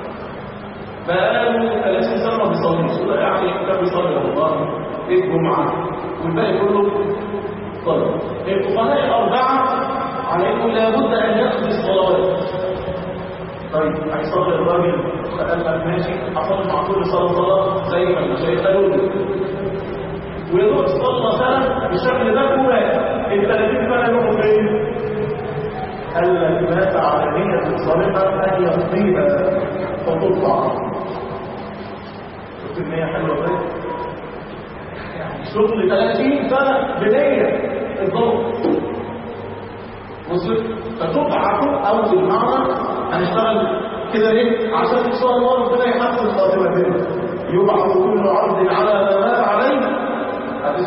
بقاله 30 سنه ما بيصليش، يعني كان بيصلي رمضان ايه الجمعه والباقي كله طيب. الفقهاء الاربعه على انه لابد ان يقضي الصلاه. طيب هيصلي الراجل فقال لك ماشي هصلي مع كل صلاه زي ما المشايخ قالوا لي ويدور صلى سنة بالشكل ده كوات ال30 سنة يوم فين؟ قال لك مات على نية صالحة أن يقضيها فتطلع. شوف النية حلوة ازاي؟ يعني شغل 30 سنة بنية الضبط وصلت فتبعث أول مرة هنشتغل كده ليه؟ عشان إن شاء الله ربنا يحسن خاتمتنا. يبعث كل عرض على ما مات عليه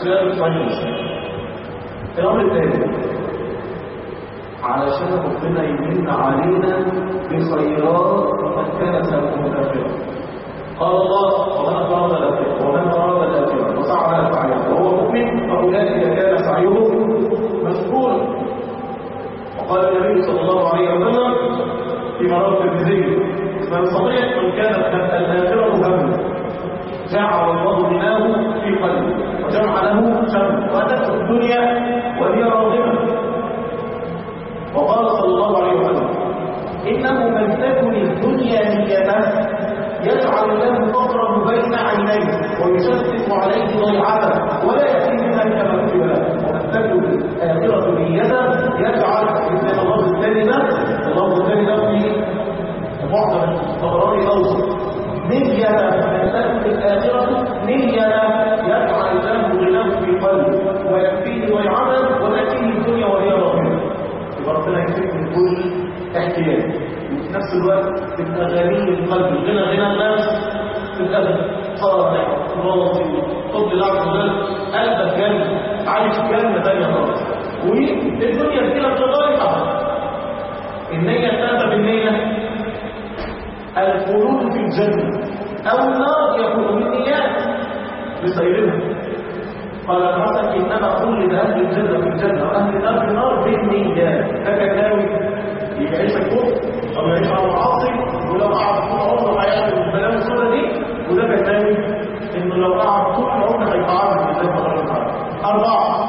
الأسباب الصحيحة. الأمر الثاني، علشان ربنا يمن علينا بخيرات من كان سببه الآخرة. قال الله: ومن أراد الآخرة ومن أراد الآخرة وسعى لها سعيها وهو مؤمن فأولئك كان سعيهم مشكورا. وقال النبي صلى الله عليه وسلم فيما رواه الترمذي: من صديق من كانت الآخرة همه جعل الله غناه في قلبه وجمع له شمس وأتته الدنيا وهي راغمة. وقال صلى الله عليه وسلم: إنه من تكن الدنيا نيته يجعل له فقره بين عينيه ويشتت عليه ضيعته ولا يأتي منها كما كتب له. ومن تكن الآخرة نيته يجعل مثل الله الثاني في معظم الطبراني أوسط نية من تكن الآخرة نية يجعل له غناه في قلبه ويكفيه ويعمل وتأتيه الدنيا وهي راغمة. ربنا يكفيك من كل احتياج، وفي نفس الوقت تبقى غني القلب. غنى الناس تبقى صالح راضي فضل الله عز وجل، قلبك جنة، عايش جنة ثانية خالص. والدنيا كده بتضايقها. النية الثالثة بالنية الخلود في الجنة أو النار يكون من نيات بسيرها. قال الحسن: إنما خلد أهل الجنة في الجنة وأهل النار في النار بالنيات. ده كان ناوي يعيش كفر أو يعيش على معاصي، ولو قعد طول عمره هيعمل البلاوي السوداء دي، وده كان ناوي إنه لو قعد طول عمره هيتعرض لله سبحانه وتعالى. 4،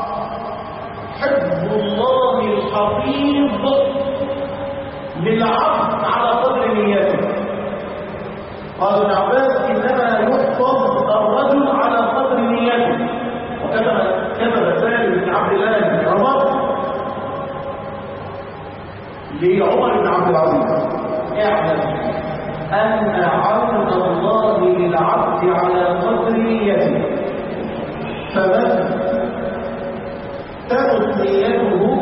حفظ الله الحفيظ للعبد على قدر نيته. قال ابن عباس: إنما يحفظ الرجل على قدر نيته. وكتب سالم بن عبد الله بن عمر لعمر بن عبد العزيز: اعلم أن عون الله للعبد على قدر نيته، فمن تمت نيته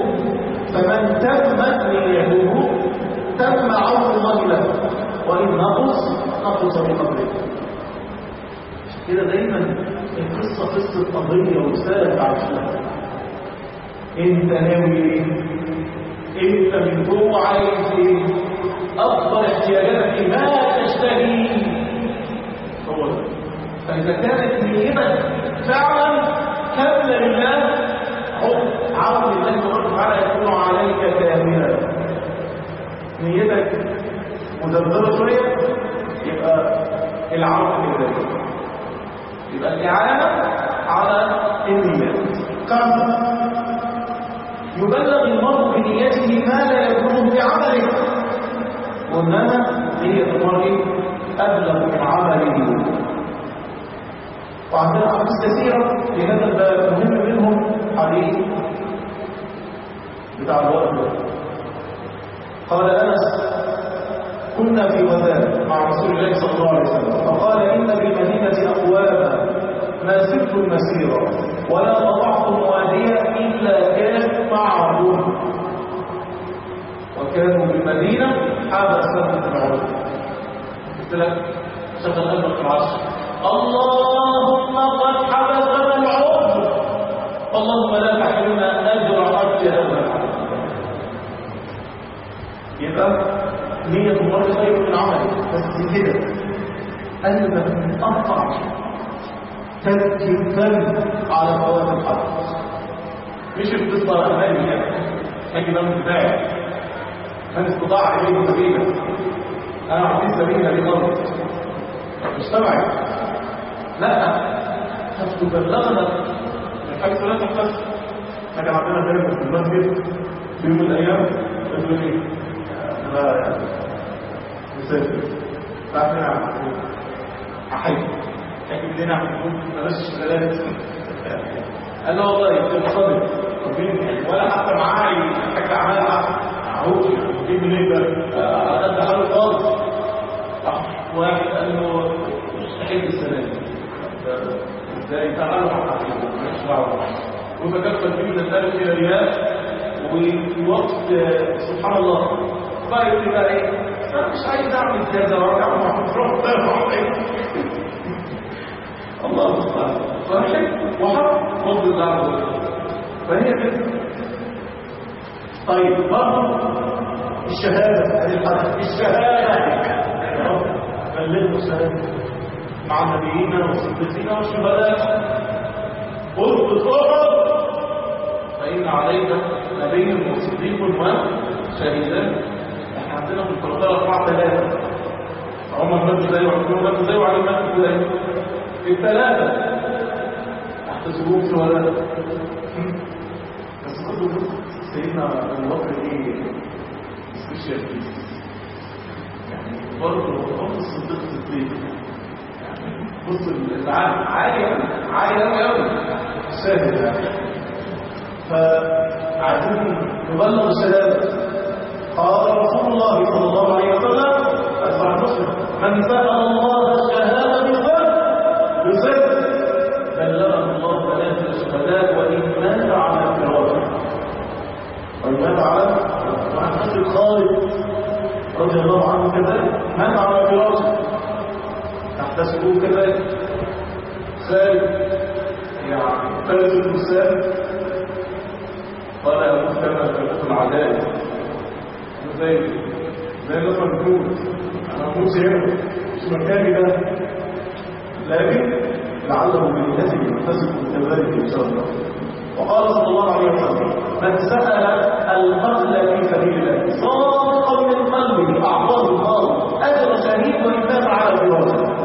تم عون الله له، وإن نقص بقدره. كده دايما القصة قصة قضية ورسالة تعيشها. انت ناوي ايه؟ انت من جوه عايز ايه؟ افضل احتياجاتك ما تشتهي هو ده. فاذا كانت نيتك فعلا كامله لله، عون الله سبحانه وتعالى يكون عليك كاملا. نيتك مدبره شويه يبقى العون لله، يبقى الإعانة على النيات. 5، يبلغ المرء بنيته ما لا يكون بعمله، وإنما نية المرء أبلغ من عمله. وعندنا أحاديث كثيرة في هذا الباب، مهم منهم حديث بتاع الوقت. قال أنس: كنا في غزاة مع رسول الله صلى الله عليه وسلم، فقال: إن بالمدينة أقواما ما سبتم المسيرة ولا قطعتم واديا إلا كان معهم، وكانوا بالمدينة حبسهم العذر. قلت لك شغل قلبك في العشر: اللهم قد حبسنا العذر، اللهم لا تحرمنا أجر حج هذا الحج. يبقى نية المرء خير من عمله، بس كده قلبك متقطع تبكي الدم على فوات الحج. مش بتصدر أمامي هاجي الأمر بتاعي من استطاع إليه سبيلا، أنا عطيت سبيلا لغلط مش تبعي، لا هتبلغنا من حيث لا تحتسب. احنا كان عندنا كلمة في المسجد في يوم من الأيام تقول لي: أنا مسافر تعرفين أحيي لكن لنا عم بلاش الشغلات. قال له: والله انت صادق ولا حتى معاي حاجه عملها اهو جيب منين ده قد حاله خالص. واحد قال له: مستحيل السلام ازاي؟ تعالوا مش دعوه. وتكفل فيه من الثالث الى ريال، وفي وقت سبحان الله بقى يقول لي بقى ايه؟ انا مش عايز اعمل كذا وارجع روح الله المستعان. فرحت وحرم الدعوة. فهي كده. طيب برضه الشهادة، الشهادة يا رب بلغنا الشهادة مع النبيين والصديقين والشهداء. قلت احد فإن عليك نبي وصديق وشهيدان. احنا عندنا في القرآن 4 عمر مات ازاي وعثمان مات ازاي وعلي مات ازاي؟ الثلاثة احتسبوهم شهداء. بس خدوا سيدنا ابو بكر ايه؟ سبيشال يعني برضه الصديق يعني بص عالي قوي الشاهد يعني. فعايزين نبلغ الشهاده. قال رسول الله صلى الله عليه وسلم أسمع مسلم: من سأل الله الشهادة بصدق بلغه الله ثلاثة الشهادات وإن مات على فراشه. وإن مات على وعن خالد رضي الله عنه كذلك مات على فراشه تحتسبوه كذلك. خالد يعني فارس الفرسان قال أبو سلمة في العدالة زي لسه بتموت، انا هموت هنا مش مكاني ده، لكن لعله بنيته يكتسب كذلك ان شاء الله. وقال صلى الله عليه وسلم: من سأل القتل في سبيل الله صادقا من قلبه اعطاه الله اجر شهيد وان مات على فراشه.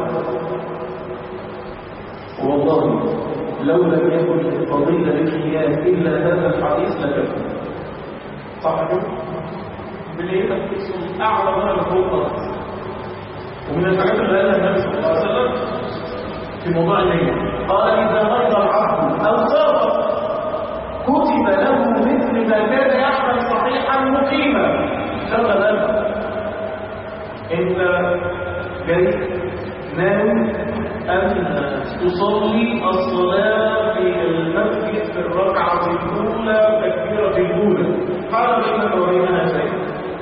والله لو لم يكن الفضيلة للنيات الا هذا الحديث لكفى. صح كده؟ بالليل تحسن أعلى ما فوق الأرض. ومن الحاجات اللي قالها النبي صلى الله عليه وسلم في موضوع النية قال: إذا مرض العبد أو سافر كتب له مثل ما كان يعمل صحيحا مقيما. شغل قلبك أنت جاي ناوي أن تصلي الصلاة في المسجد في الركعة الأولى تكبيرة الأولى، قال بينك وبينها شيء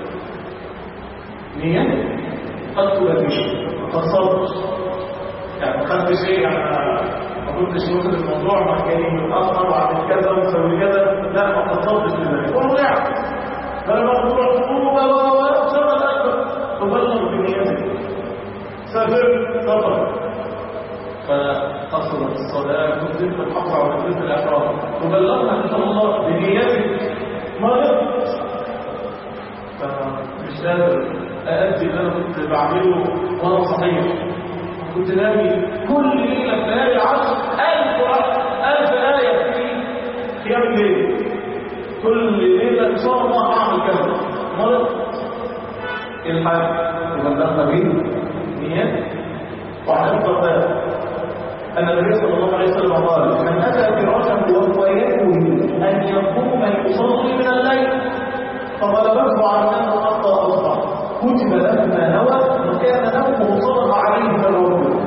نية قد تبديش قد صبت يعني خدت شيء يعني ما كنتش واخد الموضوع مع كاني متأخر وعمل كذا ومسوي كذا، لا ما قد صبتش لذلك ورجعت فالموضوع طوبة وشغل أكبر تبلغ بنيتك. سافرت سفر فقصرت الصلاة كنت الحفظ على كنت الأحرام وبلغنا إن شاء الله بنيتك مرضت فمش قادر أأدي اللي أنا كنت بعمله وأنا صحيح. كنت نامي كل ليلة في ليالي العشر 1000 آية في قيام الليل، كل ليلة إن شاء الله أعمل كذا. مرض الحاج وبلغنا به نيات. وعلمت ذلك أن النبي صلى الله عليه وسلم قال: من أتى فراشا وهو ينوي أن يقوم يصلي من الليل فغلبته على أنه حتى أصبح كتب له ما نوى وكان نومه صدق عليه من الرجل.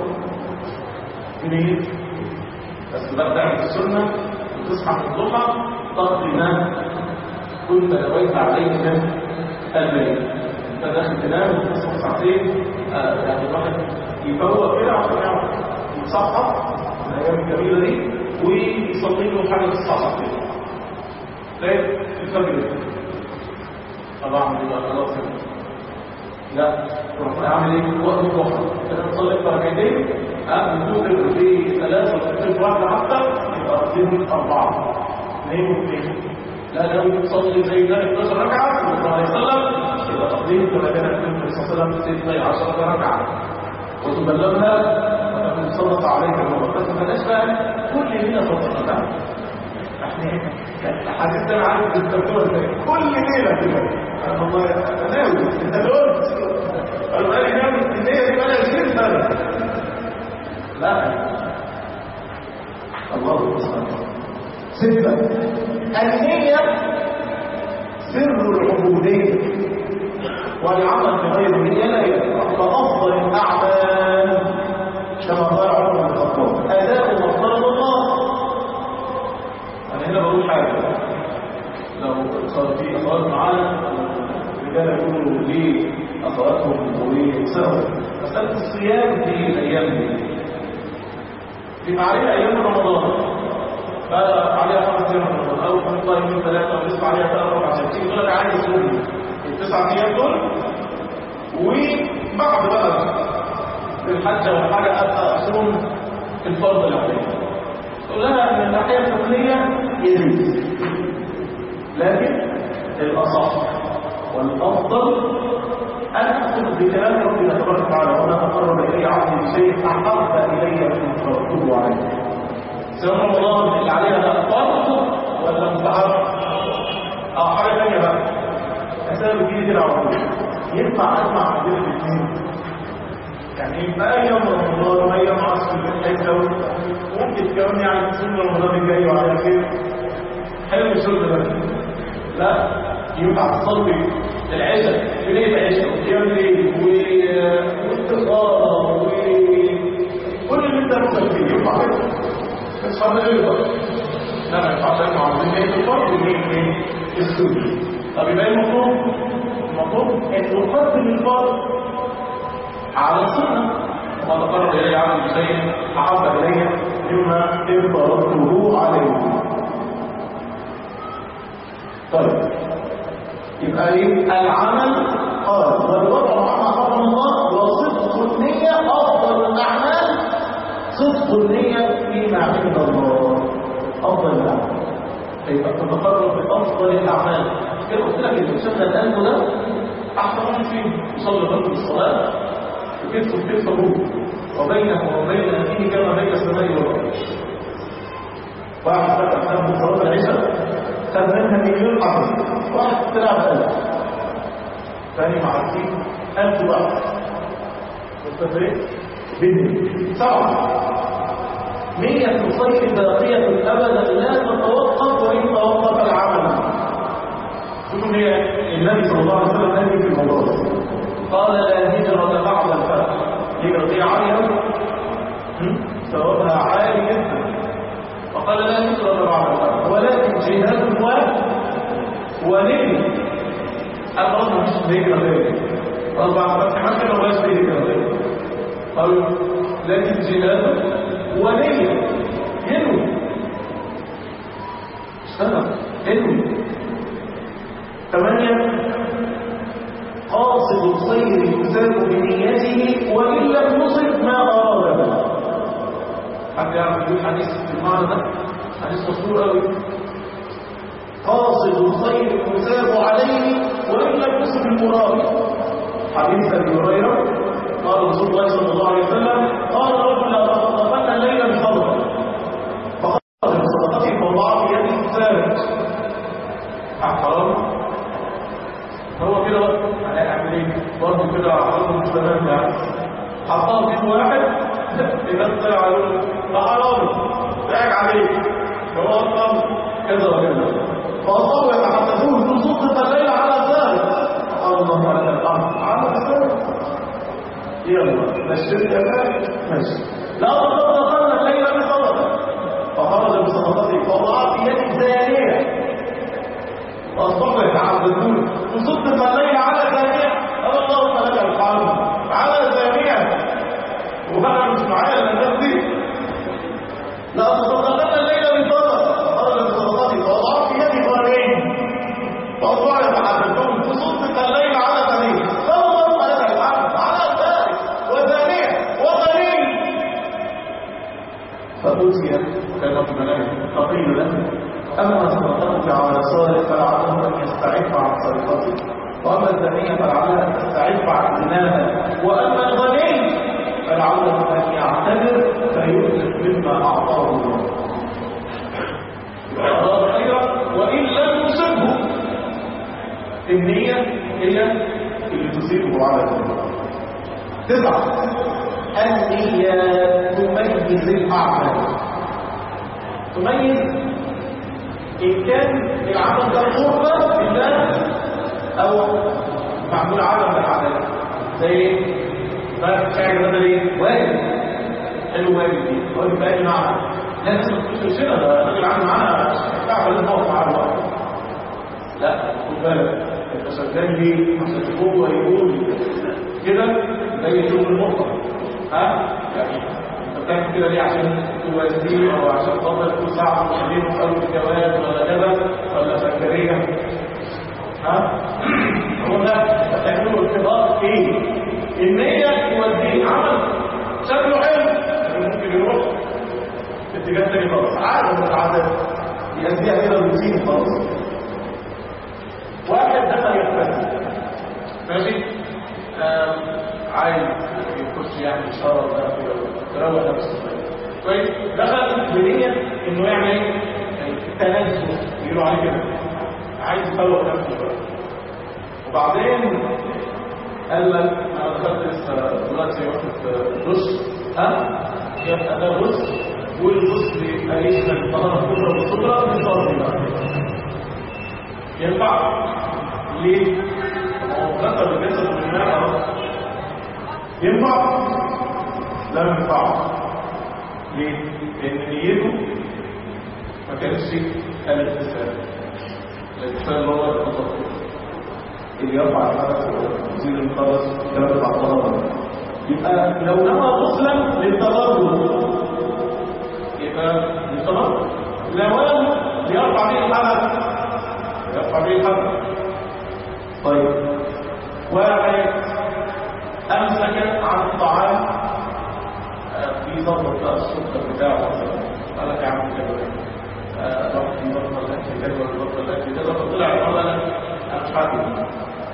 ليه؟ بس بقى تعمل السنة وتصحى من الضحى تقضي ما كنت نويت عليه من الليل. أنت داخل تنام وتصحى ساعتين يعني الواحد يفوق كده عشان يعمل يتصحى الأيام الجميلة دي ويصلي له حاجة تصحى كده. طيب الفجر طبعا يبقى خلاص لا تروح اعمل ايه وقت الضحى كده تصلي ركعتين بتوتر في 3 وتوتر واحده حتى يبقى تقديم 4 2 لا لو تصلي زي ده 12 ركعه صلى الله عليه وسلم يبقى تقديم كما كان النبي صلى الله عليه وسلم في 10 ركعه وتبلغها وتكون صدق عليك المرة. بس بلاش بقى كل ليله صدقه بقى حديث ده عارف الدكتور ازاي كل ليله كده والله ناوي انت قلت قالوا لي ناوي النيه دي بقى 20 سنه. لا الله المستعان. 6 النيه سر العبوديه والعمل بغير النيه لا ينفع. فافضل الاعمال كما قال عمر بن الخطاب اداء ما فرض الله. انا هنا بقول حاجه لو صار في اخوات معانا الرجال يقولوا ليه اخواتهم ويكسروا مساله الصيام في الايام دي بيبقى علينا ايام رمضان والله يوم 3 ونصف عليها 3 عشان تيجي تقول لك عايز اصوم ال9 ايام دول، وبعد بقى الحج ولا حاجه ابقى اصوم الفرض العادي. تقول لها من الناحيه الفقهيه يزيد، لكن الاصح والافضل أن أخذ بكلام ربنا تبارك وتعالى وما تقرب إلي عبدي بشيء أحب إلي من فرضته عليه. سواء رمضان اللي عليها ده فرض ولا مستحب أو حاجة ثانية بقى. أسأل بيجي كده على طول. ينفع أسمع حديث الاثنين؟ يعني يبقى أيام رمضان وأيام عصر الحجة ممكن كمان يعني تصوم رمضان الجاي وعلى خير. حلو الشغل ده. لا، ينفع تصلي العشاء في ليلة العشاء وقيام الليل واستغفار وكل اللي انت ممكن فيه ينفع كده. بس حاجه غير بقى لا ما ينفعش اسمع من نهايه الفرض لنهايه السنه. طب يبقى المطلوب ان نقدم الفرض على السنه وما تقرب الي عبدي بشيء احب الي مما افترضته عليه. طيب يبقى ايه العمل؟ قال والوضع مع حرم الله وصدق النية افضل الاعمال. صدق النية فيما عند الله افضل الاعمال، فيبقى تتقرب بافضل الاعمال. كده قلت لك اللي شغل قلبه ده احسن من فيه يصلي قلبه الصلاه وكتفه في كتف ابوه وبينه وبين اخيه كما بين السماء والارض. واحد فتح قلبه صلاه العشاء خد منها مليون حرف، واحد طلع بألف ثاني معرفين 1000 ضعف مستفرق بني 7 100 تصير باقية أبدا لا تتوقف وإن توقف العمل. شوفوا هي النبي صلى الله عليه وسلم نبي في الموضوع قال لا هجرة بعد الفتح. هجرة دي عالية ثوابها عالي جدا، وقال لا هجرة بعد الفتح ولكن جهاد ونية. أخلاص مفيش هجرة غير بعد فتح مكة ما بقاش هجرة غير. قالوا لكن جهاد ونية ينوي اشتغل ينوي. 8 قاصد الخير يثاب بنيته وإن لم يصب ما أراد به. حد يعرف يقول حديث في المعنى ده؟ حديث مشهور قوي. قاصد الخير يثاب عليه وإن لم يصب المراد. حديث أبي هريرة قال رسول الله صلى الله عليه وسلم قال رجل لأتصدقن ليلا بصدقة فخرج بصدقته فوضعها في يده ثابت. حرام هو كده بقى هنعمل ايه؟ برضه كده حرام مش تمام يعني. حطها في واحد الناس طلع يقول ده حرام ضحك عليه هو اصلا كذا وكذا فاصبحوا يتحدثون بصدق الليل على ذلك. الله على الارض على ذلك يلا نشرت كمان ماشي. لا تصدقن الليل بصدقه فخرج بصدقته فوضعها في يد زانيه واصبحوا يتعبدون بصدق الليل على زانيه. اللهم لك الحمد على زانيه وبقى مش معايا الناس دي. لا تصدقن الليل بصدقه خرج بصدقته فوضعها في يد زانيه فاصبحوا يتعبدون بصدق الليل على زانيه. اللهم لك الحمد على ذلك وزانيه وغني. فأتي كما في الملائكة فقيل له أما صدقتك على صالح فلعله أن يستعف عن صدقته وأما الزانية فلعلها أن تستعف عن زناها وأما الغني فلعله أن يعتذر فيؤلف مما أعطاه الله. أراد خيرا وإن لم يصبه. النية هي اللي تصيبه على ذلك. 9 النية تميز الأعمال. تميز إن كان العمل ده قربة لله أو معمول عدم بالعدل. زي ما شاعر مثلا ايه؟ واجب حلو واجب دي واجب بقى معنا ناس ما تخش كده ده الراجل عامل معانا بتاع لازم نقف معاه الوقت. لا خد بالك انت شغال ليه؟ عشان هو يقول كده زي شغل المطلق. ها يعني انت بتعمل كده ليه؟ عشان توازيه او عشان خاطر يساعدوا وخليهم يسألوا في الجواز ولا كذا ولا سكرية. هو ده هتعملوا ارتباط ايه؟ النية توديه عمل شكله حلو ممكن يروح في اتجاه تاني خالص، عادة متعددة يأديها كده روتين خالص. واحد دخل يختلف ماشي عايز يخش يعني إشارة ده تروح نفسه كويس، دخل بنية إنه يعمل تنزل يقولوا عليه كده، عايز يفوق نفسه بقى. وبعدين قال لك أنا دخلت لسه دلوقتي واخد دش يبقى ده بص والبص بيبقى يشمل الطهارة الكبرى والصغرى بالصغرى بقى. ينفع ليه؟ هو ذكر الجسد بالماء ينفع؟ لا ما ينفعش. ليه؟ لأن نيته ما كانتش الاغتسال. الاغتسال اللي هو التطهير اللي يرفع الحدث ويزيل الخبث الكلام بتاع الطهارة. يبقى لو نوى غسلا للتبرد يبقى للتبرد، نواه ليرفع به الحدث يرفع به الحدث. طيب واحد أمسك عن الطعام في ضبط بقى السكر بتاعه قال لك يا عم كده رحت في ضبط الأكل كده ولا ضبط الأكل كده فطلع يقول أنا مش عارف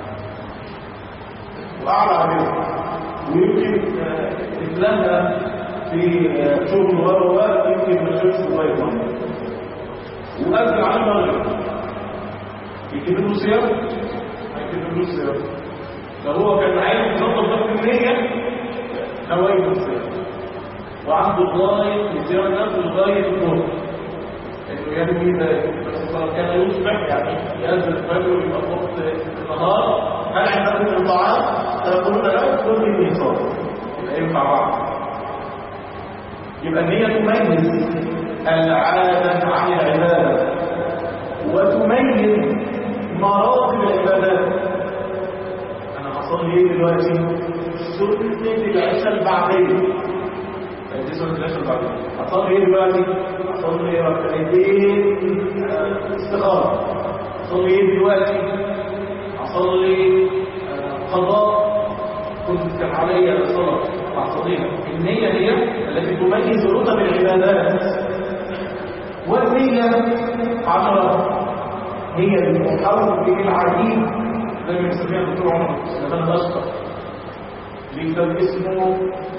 وأعلى عليه ويمكن إتلاها في شغل ورا يمكن ما شفتش لغاية معنا وأذن على المغرب يجيب له صيام ما يجيب له صيام. لو هو كان عايز يظبط ضبط النية نوايا الصيام وعنده لغاية يصيام نفسه لغاية الظهر انه ينوي ذلك، بس كان يصبح يعني يأذن الفجر ويبقى وقت النهار هل عندكم الطعام؟ فيقولون لا كل النصاب يبقى ينفع بعض. يبقى النية تميز العادة عن العبادة وتميز مراتب العبادات. انا هصلي ايه دلوقتي؟ سنة العشاء البعدية دي سنة العشاء البعدية. هصلي ايه دلوقتي؟ هصلي ركعتين استخارة. هصلي ايه دلوقتي؟ هصلي قضاء كنت كان علي الصلاة وهصليها. النية هي التي تميز رتب العبادات، والنية عشرة هي المحاول به العجيب زي ما يسميها الدكتور عمر سليمان الأشقر ليه كتاب اسمه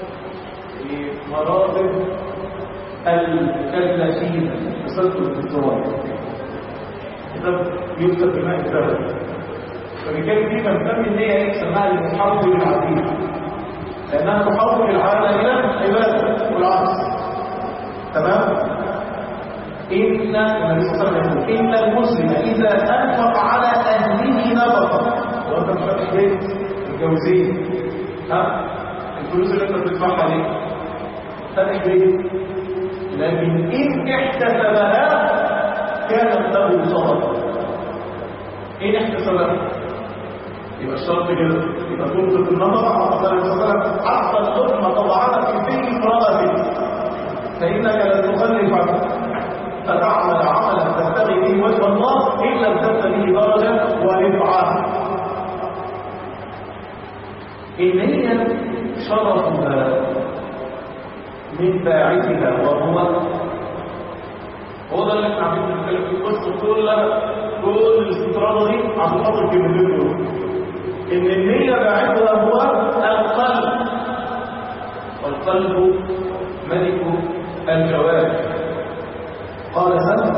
مراتب المكلفين تسلسل الدكتوراه، كتاب يكتب بماء الذهب. فبالتالي دي بنسمي ان هي سماها المحاول به العجيب لانها تحول العاده الى عباده والعكس. تمام؟ إن النبي صلى الله عليه وسلم إن المسلم إذا أنفق على أهله نفقة وأنت مش فاتح بيت متجوزين الفلوس اللي أنت بتدفعها ليه؟ فاتح بيت لكن إن احتسبها كانت له صدقة. إن احتسبها يبقى الشرط كده يبقى تنفق النفقة على النبي صلى الله عليه وسلم حتى اللقمة طبعتك في بيت امرأتك فإنك لن تخلف فتعمل عملا تبتغي به وجه الله إن لم تبت به درجة ورفعة. إن هي شرفها من باعثها وهو ده اللي احنا عاملين نتكلم في القصة كلها. كل الاستطرادة دي عشان خاطر الكلمتين دول إن النية باعثها هو القلب، والقلب ملك الجوارح. قال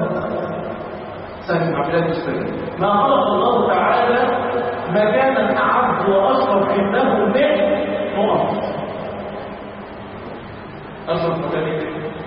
سهل عبد الله الشريف ما خلق الله تعالى مكانا اعز واشرف عنده من نقط. اشرف مكان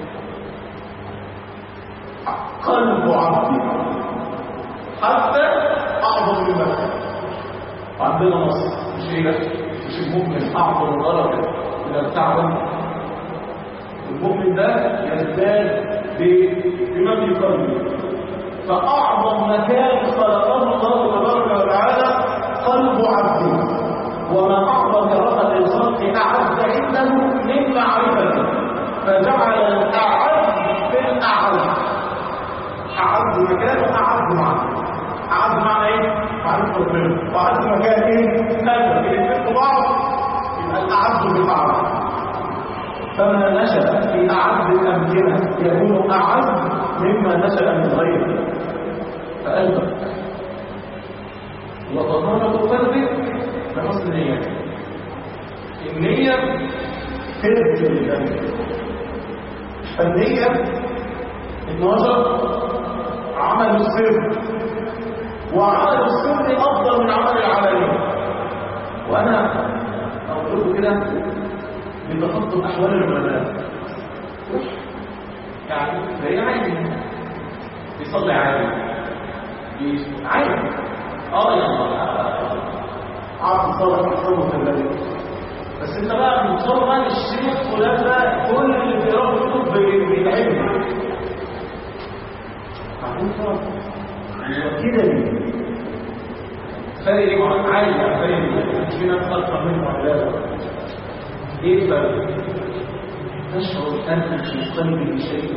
قلب عبدي حتى اعظم من مكان. عندنا نص مش مش المؤمن اعظم درجه من التعبد. المؤمن ده يزداد بما في قلبه. فأعظم مكان خلقه الله تبارك وتعالى قلب عبده، وما أعظم رغبة الخلق أعز عنده من معرفته، فجعل الأعز في الأعلى أعز مكان وأعز معنى. أعز معنى إيه؟ معرفة ربنا. وأعز مكان إيه؟ هذا الاثنين في بعض يبقى الأعز بالأعز. فما نشأ في أعز الأمكنة يكون أعز مما نشأ من غيره. فقلبك وطهارة قلبك بحسن نية. النية تنزل القلب. فالنية 12 عمل السر، وعمل السر أفضل من عمل العلانية. وأنا أقول لكم كده بتخطط أحوال العلماء، يعني زي عادي بيصلي عادي عادي يلا عارف تصلي تصوم النبي، بس انت بقى بتصور بقى الشيخ فلان ده كل اللي بيقرأ الكتب بيتعبنا كده ليه؟ فرق ايه معاك عالي فرق ايه؟ مش في ناس اكثر منه عباده. ايه الفرق؟ تشعر انك في قلبك شيء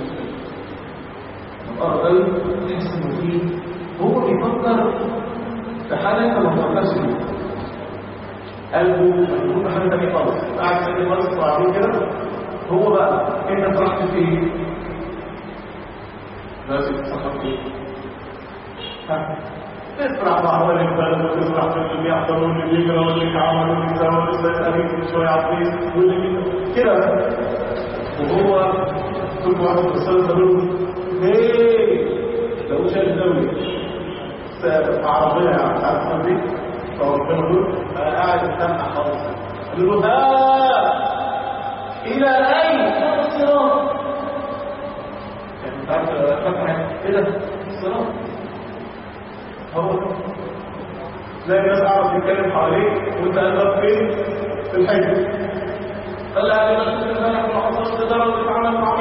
قلب تحس انه فيه هو بيفكر في حاجه انت ما تفكرش فيها. قلبه يكون حاجه ثانيه خالص، قاعد في خالص وقاعدين كده هو بقى انت فرحت في ايه؟ لازم تصحى في ايه؟ تسرع مع اول البلد وتسرع في اللي بيحضروا واللي بيجروا واللي بيعملوا واللي بيسووا واللي بيسالوا شويه عطيس واللي كده. وهو كل واحد بيصلي تقول ايه لو شايف دولي عربيه يعني عارف دي فربنا يقول انا قاعد استمتع خالص. يقول له الى اين الصراط؟ يعني انت عارف فتح ايه ده الصراط؟ هو زي الناس قاعده تتكلم حواليك وانت قلبك فين؟ في الحج. قال لها يا رسول الله نحن حصلت درجه عمل مع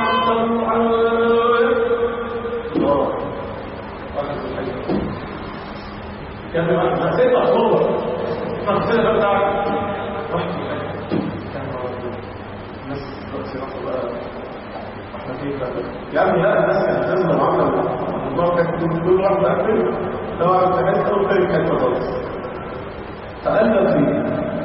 الله واحد في الحج كان ما سيبها صور فصلها بتاعك رحت في الحج كان الناس بتصير بقى احنا كيف يا عمي لا الناس كانت لازم معامله الموضوع كان كل واحد بقفل لو عرفت حته وخير حته خالص. فقلنا فيه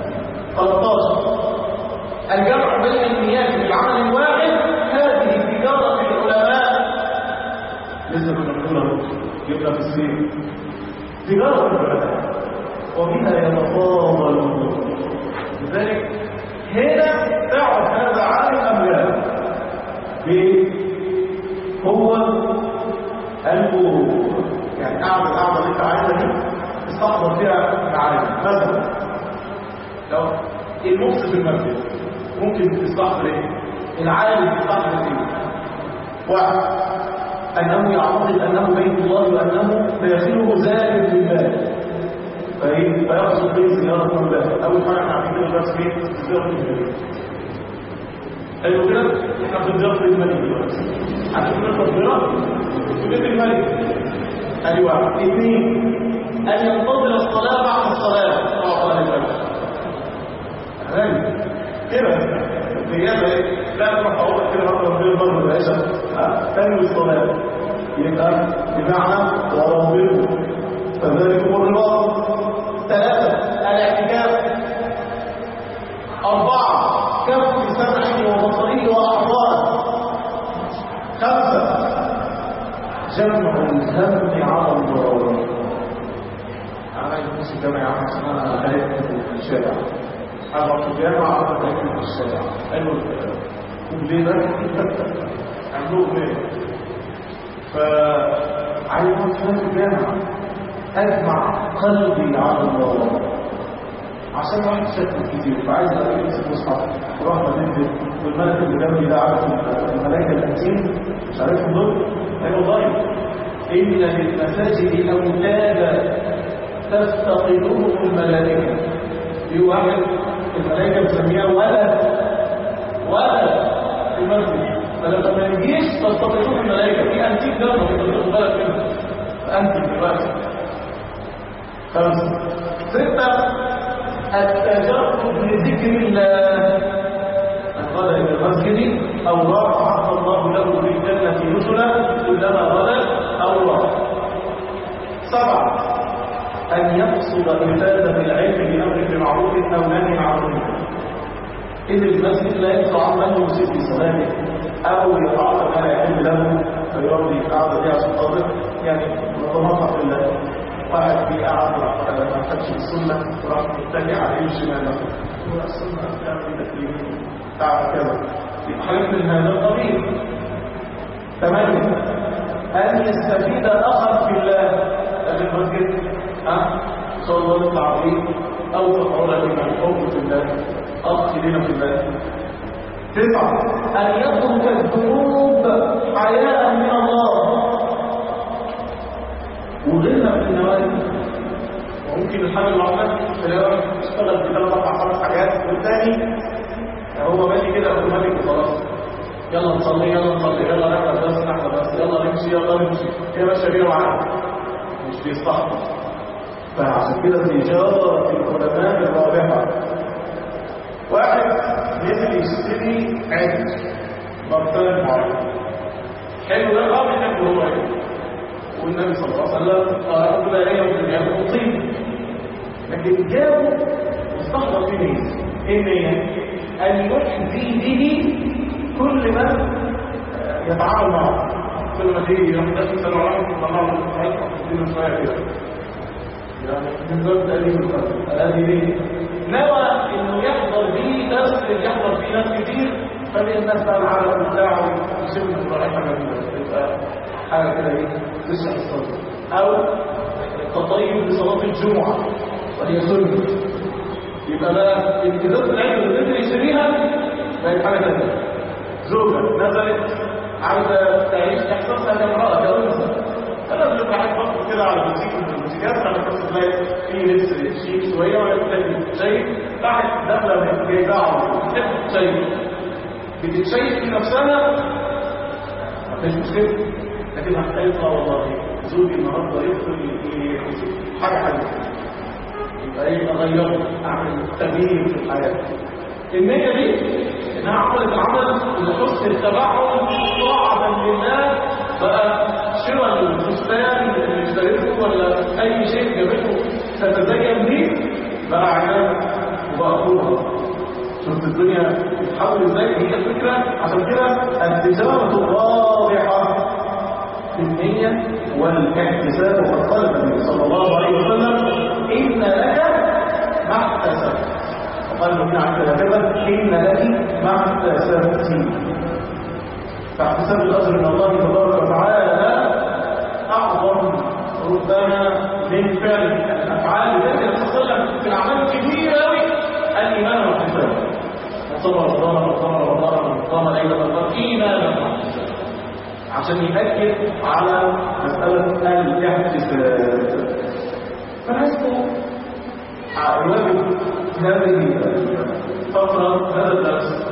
13 الجمع بين النيات في العمل الواحد. هذه تجاره العلماء لسه كنا بنقول يبقى في السير تجاره العلماء وبها يتفاضلون. لذلك هنا تعرف هذا عالم ام لا؟ ليه؟ هو قلبه يعني قاعده اللي انت عايزها دي استحضر فيها معاني. مثلا لو المفسد في المسجد ممكن تستحضر ايه؟ العالم تستحضر ايه؟ واحد انه يعتقد انه بيت الله وانه داخله زائد لله فيقصد به زياره الله. اول حاجه احنا عارفين الناس فين؟ زياره النبي. حلو كده؟ احنا في زياره الملك دلوقتي عشان نقدر زياره في بيت الملك. ادي واحد. اثنين ان ينتظر الصلاه بعد الصلاه مع صلاه الفجر. غالي كده الزياده ايه؟ لا تروح اقول كده مره في المره العشاء تنوي الصلاه يبقى بمعنى ورابطه فذلك هو الرباط. 3 الاعتكاف. 4 كف سمعه وبصره واعضائه. 5 جمع الهم على الله. أنا يجلس الجامعة أنا أهلت في الشارع أنا رحت الجامعة أنا أهلت في الشارع. قالوا وليه ده؟ عملوه ليه؟ فعايز أفهم الجامعة أجمع قلبي على الله عشان واحد شكل كتير فعايز أقول اسم مصحف ورحمة ننزل والملك اللي جنبي ده عارف الملائكة الأنسين مش عارفهم دول؟ قالوا ضايق إن للمساجد أوتادا تفتقدهم الملائكة. في واحد الملائكة بسميها ولد في المسجد فلما ما يجيش تفتقدهم الملائكة في أنتيك جنبه بيتطلقوا بالك منه فأنتيك دلوقتي. 5 6 التجرد لذكر الله. من غدا إلى المسجد أو راح عهد الله له بالجنة نزلا كلما غدا أو 7 أن يقصد إفادة العلم بأمر بمعروف أو نهي عن منكر. إذ المسجد لا يقطع عنه مسيء في صلاته أو يتعاطى ما لا يحل له فيرضي القعدة دي عشان خاطر يعني نتمطع في الله. واحد في قعد ما خدش السنة وراح متجه عليه الشمال هو السنة بتعمل تكليف تعب كذا. يبقى حاجات من هذا القبيل. 8 أن يستفيد آخر في الله لكن المسجد صلى الله يطلع عليه أو تقعد لنا الحب في الله أخ لنا في الله. 9 أن يترك الذنوب حياء من الله وغيرها من النوادي. وممكن الحاجة اللي عملت في الأول اشتغل في 3 4 5 حاجات والثاني هو ماشي كده اوتوماتيك وخلاص. يلا نصلي يلا نصلي يلا نحضر بس نحضر بس يلا نمشي يلا نمشي هي ماشيه بينا معانا مش بيستحضر. فعشان كده تجارة العلماء الرابحة. واحد نزل يشتري عد برفان معين حلو ده بيحبه هو والنبي صلى الله عليه وسلم قال كل ايه وكل مصيب لكن جابه واستحضر فيه ايه أن يحذي به كل من يتعامل معه. كل ما تيجي يحدث سنة وعلم تطلع له الصحيح وتديله شوية كده يعني من ذلك تقليل القلب الذي ليه نوى انه يحضر به درس يحضر فيه ناس كتير فبقى الناس بقى العالم بتاعه يشم الرائحة جميلة يبقى حاجة كده ايه تشرح الصدر او التطيب لصلاة الجمعة وهي سنة يبقى بقى الكتاب العلم اللي تقدر يشتريها بقت حاجه ثانيه. زوجه نزلت عاوزه تعيش احساسها كامراه كانثى فلازم تبقى حاجه بسيطه كده على موسيقى من الموسيقات على اساس تلاقي في لبس شيك شويه ولا شيء تحت داخله جايباها بتحب شيء بتتشيك في نفسها مفيش مشكله لكن هتلاقي والله زوجي النهارده يدخل حاجه حلوه يبقى غيرت اعمل تغيير في الحياه. النية دي انها عملت العمل لحسن التبعهم طاعة لله بقى شراء الفستان اللي اشتريته ولا اي شيء جابته تتزين بيه بقى عناد وبقى طولها. شفت الدنيا بتتحول ازاي هي الفكرة. عشان كده التجارة الرابحة في النية والاحتساب وقد قال النبي صلى الله عليه وسلم إن لك ما احتسبت وقال من عن كلامه إن لك ما احتسبت. فاحتساب الأجر من الله تبارك وتعالى أعظم ربما من فعل الأفعال التي تتصل في الأعمال الكبيرة أوي الإيمان والاحتساب. وصبر رمضان وصبر رمضان وصبر ليلة القدر إيمانا واحتسابا عشان يأكد على مسألة الاحتساب. فنحن يواجه هذه الفترة هذا الدرس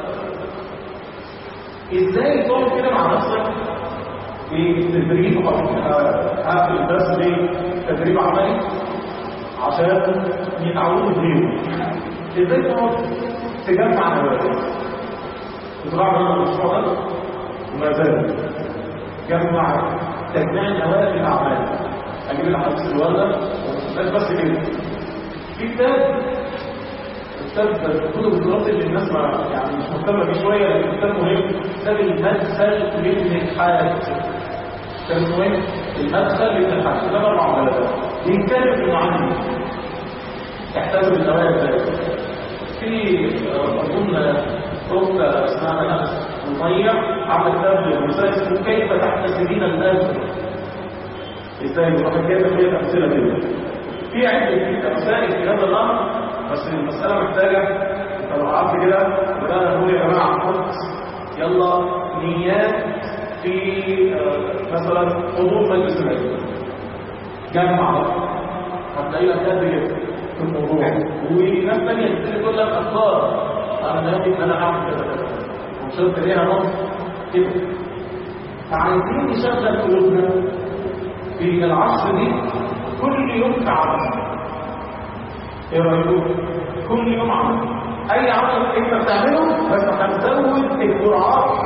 ازاي تقول كده مع نفسك بتدريب هذا الدرس بتدريب عملي عشان يتعودوا فيه. ازاي تقعد تجمع نواتج وتراعي هذا الاسبوع ده وما زال جمع تجميع نواتج الاعمال. اجيب الحديث الورده مش بس كده في كتاب كتب الدراسة اللي الناس يعني مش مهتمة بيه شوية لكن كتاب مهم كتاب المدخل لابن الحاج. كتاب مهم المدخل لابن الحاج ده 4 مجلدات بيتكلم في المعاني يحتاج بالنوايا ازاي. في اظن اخت اسمها نفس مضيع عمل كتاب للمسائل اسمه كيف تحتسبين الاجر. ازاي نروح كده في امثله كده في عده مسائل في هذا الامر بس المسألة محتاجة انت لو قعدت كده وده نقول يا جماعة نحط يلا نيات في مثلا حضور مجلس العلم جمع بقى هتلاقي لك قد كده في الموضوع وناس تانية تقول لك أفكار أنا ناوي إن أنا أعمل كذا كذا وشرط ليها نص كده. فعايزين نشغل قلوبنا في العصر دي كل يوم تعب. ايه رايكم؟ كل يوم عمل اي عمل انت بتعمله بس هتزود الجرعات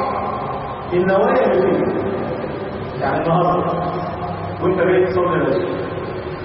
النوايا اللي فيه. يعني النهارده وانت جاي تصلي العشاء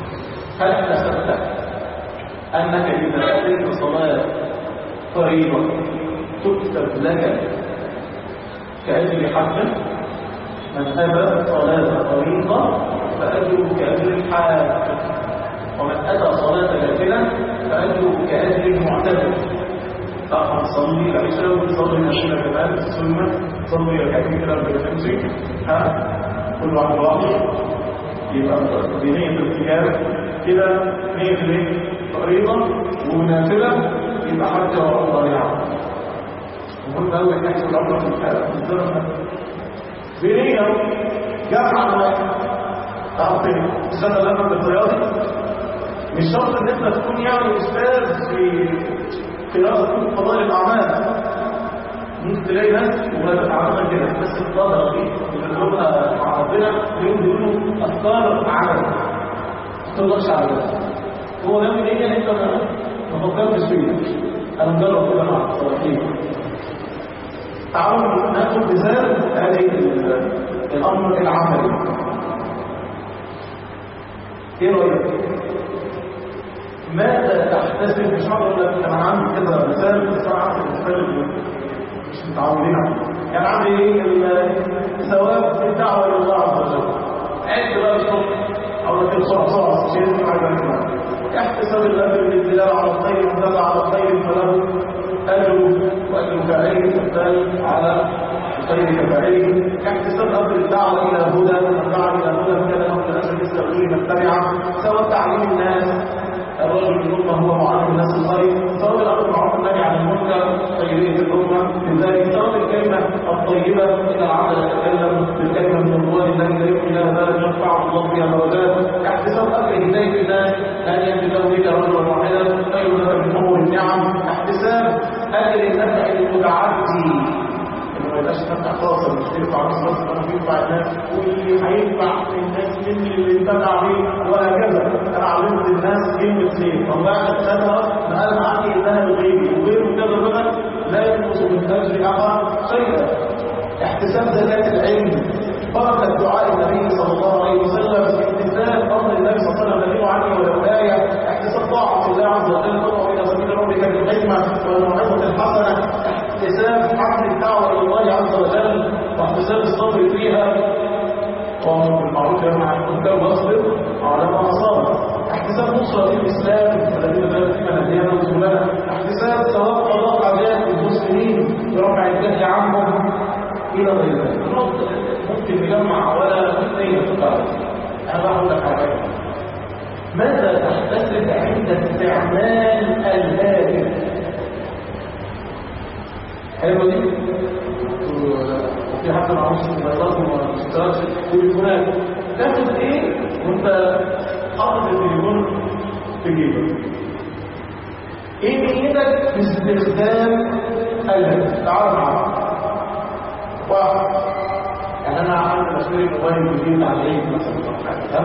هل حسبت أنك إذا أتيت صلاة فريضة تكتب لك كأجر حج؟ من أتى صلاة فريضة فأجره كأجر الحاج، ومن أتى صلاة نافلة فأجره كأجر المعتدل. طبعا تصلي العشاء وتصلي نافلة كمان السنة، تصلي ركعتين كده بالخمسين، كل واحد واحد يبقى بنية الارتكاب كده 100% فريضة، ونافلة يبقى حتى وراء ضريعة. مهم قوي انك تحسب العمر في الحالة في الزمن بنية جامعة واحد. تعرف السنة اللي انا بالرياضي مش شرط ان انت تكون يعني استاذ في قراءة فضائل الاعمال. ممكن تلاقي ناس ولا تتعامل كده بس القدرة دي اللغة مع ربنا بيقولوا افكار عمل ما تقدرش على ده. هو ده من ايه انت ما فكرتش فيه. انا مجرب كده مع الصلاحين. تعالوا ناخد مثال هذه الامر العملي. ايه رايك؟ ماذا تحتسب؟ مش هقول لك انا عندي كذا مثال بس انا عارف المثال مش متعودين عليه. يعني عندي ثواب في الدعوه الى الله عز وجل. عد بقى الصبح او لك بسرعه شيء معين يحتسب الاجر بالدلاله على الخير، من دل على الخير فله اجر واجر فاعله والدال على الخير كفاعله. يحتسب امر الدعوه الى هدى، من دعا الى هدى كان له الاسد يستغل متبعا. سواء تعليم الناس، الرجل الأمة هو معلم الناس الخير، سواء الأمر بالمعروف والنهي عن المنكر خيرية الأمة. لذلك سواء الكلمة الطيبة إن العبد يتكلم بالكلمة من الله الذي لا يؤمن إلى ذلك يرفع الله بها درجات. احتساب أمر هداية الناس أن يهديه بك رجلا واحدا خير لك من أمور النعم. احتساب أجر النفع المتعدي، ما يبقاش نفع خاصة مش ينفع نص بس، انا بينفع الناس واللي هينفع الناس مني اللي اتبع بيه وهكذا. انا علمت الناس كلمة خير، طلعت الخدمة نقل عني انها الغيبي وغيره كذا بقى لا ينقص من اجر احد شيئا. احتساب زكاة العلم، بركة دعاء النبي صلى الله عليه وسلم، احتساب فضل النبي صلى الله عليه وسلم نبيه عني ولو آية، احتساب طاعة الله عز وجل، تدعو الى سبيل ربك بالحكمة والموعظة الحسنة، احتساب حمل الدعوة الى الله عز وجل واحتساب الصبر فيها، وامر بالمعروف ينهى عن المنكر واصبر على ما اصابك. احتساب نصرة الاسلام الذين ذلك فيما نهينا وسبلنا. احتساب ثواب قضاء عذاب المسلمين برفع الجهل عنهم الى غير ذلك. ممكن نجمع ولا اثنين فقط. انا بقول لك حاجه، ماذا تحتسب عند استعمال الهاتف؟ حلوه دي؟ وفي حتى معروف الموبايلات والمستشفيات والتليفونات، تاخد ايه وانت حاطط التليفون في جيبك؟ ايه نيتك في استخدام الهاتف؟ تعال معايا. واحد، يعني انا عملت بشتري موبايل جديد على العيد مثلا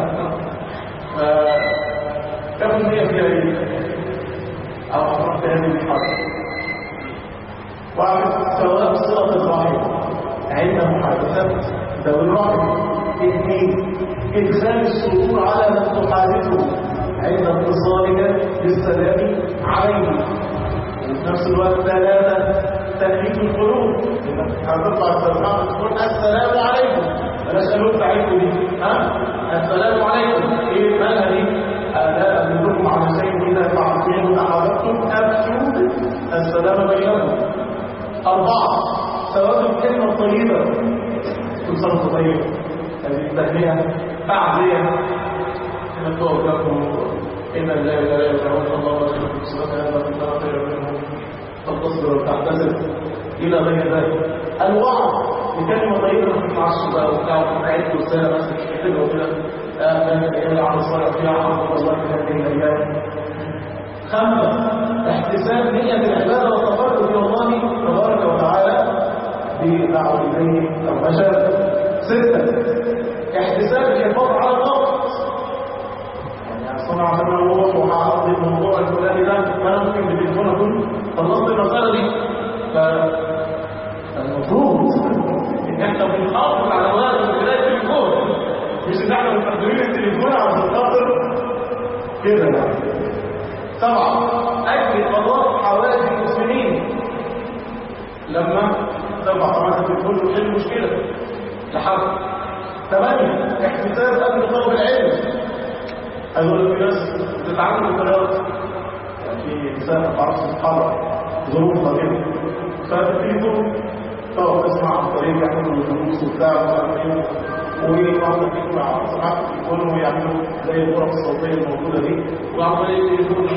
تاخد نية فيها ايه؟ او هتروح تهدي الحرب. واحد، ثواب صلة الرحم عند محادثات ذوي الرحم. اثنين، ادخال السرور على من تحادثه عند اتصالك بالسلام عليه. وفي نفس الوقت ثلاثة، تأكيد القلوب، انك هتطلع السلام تقول السلام عليكم، بلاش قالوا عليكم دي، السلام عليكم. ايه مالها دي؟ لا ادلكم على شيء اذا فعلتم تحاببتم افشوا السلام بينكم. أربعة، ثواب الكلمة الطيبة، كل سنة وانتم طيب. هذه التهنئة تعزية انك تقف لكم ان الله لا يدعون الله ورسوله سبحانه وتعالى خير منهم فتصبر وتعتذر الى غير ذلك. الوعظ بكلمة طيبة ما تطلعش بقى وبتاع وتعيد رسالة مثلا كده وكده الايام على الصلاة فيها حفظ الله في هذه الايام. خمسة، احتساب نية العبادة والتقرب الى الله تبارك وتعالى بدعوة اليه او مشابه. ستة، احتساب الحفاظ على الوقت. يعني صنع عشان اروح وهعرض الموضوع الفلاني ده انا ممكن بالتليفون اكون خلصت المسألة دي. فالمفروض ان احنا بنحافظ على وقت بداية التليفون، مش ان احنا مستخدمين التليفون عشان خاطر كده يعني. 7 أجل قضاء حوائج المسلمين، لما ترفع طبعا التليفون وتحل المشكلة لحد. 8 احتساب أجل طلب العلم. أقول في ناس بتتعامل بالطريقة يعني في إنسان ما تعرفش تتحرك ظروفها كده، فالتليفون تقعد تسمع عن طريق يعملوا الدروس وبتاع ويقعدوا يسمع سماعة التليفون ويعملوا زي الغرف الصوتية الموجودة دي وعملية التليفون.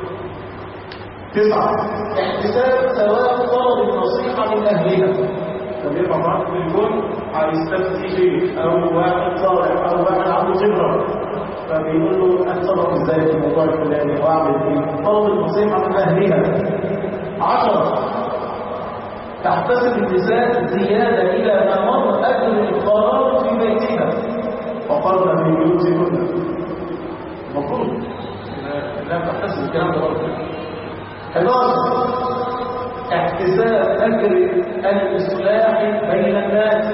9 احتساب ثواب طلب النصيحة من أهلها. فبيرفع معاك التليفون هيستفتي شيء أو واحد صالح أو واحد عنده خبرة، فبيقول له أتصرف إزاي في الموضوع الفلاني وأعمل إيه؟ طلب النصيحة من أهلها. 10 تحتسب النساء زيادة إلى ما مر أجر القرار في بيتها وقرن في بيوتهن. المفروض لا تحتسب الكلام ده برضه. 11 احتساب أجر الإصلاح بين الناس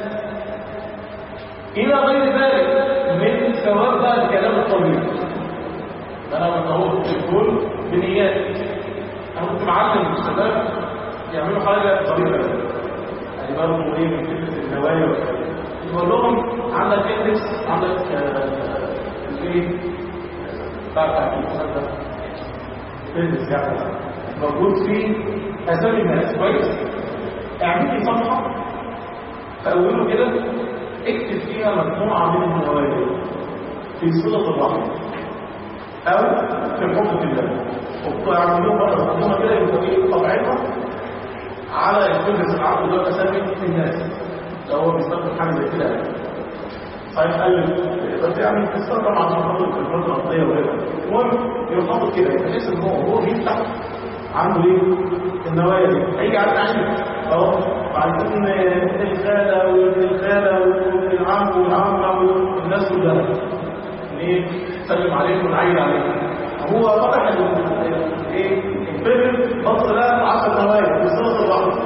إلى غير ذلك من ثواب بقى الكلام الطويل. أنا بتقول الكل بنيات. أنا كنت معلم الشباب يعملوا حاجة طريقة يعني برضه ايه من فكرة النوايا والكلام. يقول لهم عندك اندكس، عندك الايه بتاع المسدس اندكس يعني موجود فيه اسامي الناس كويس. اعمل لي صفحة في اوله كده اكتب فيها مجموعة من النوايا في صلة الرحم او في الحب في الله، ويعملوه بره هم كده يبقوا ايه طبيعتها على الكل العقل ده اسامي الناس. لو هو بيستخدم حاجه زي كده صحيح قال بس يعني بيستخدم عشان خاطر الخبرات الارضيه وكده. المهم يحط كده بحيث ان هو بيفتح عنده ايه النوايا دي. هيجي على التعليم اهو عايزين الخاله والخاله والعم والعمه والناس كلها ايه سلم عليكم ونعيد عليكم. هو فتح ايه الفيلم بص لها 10 نوايا في صلة الرحم.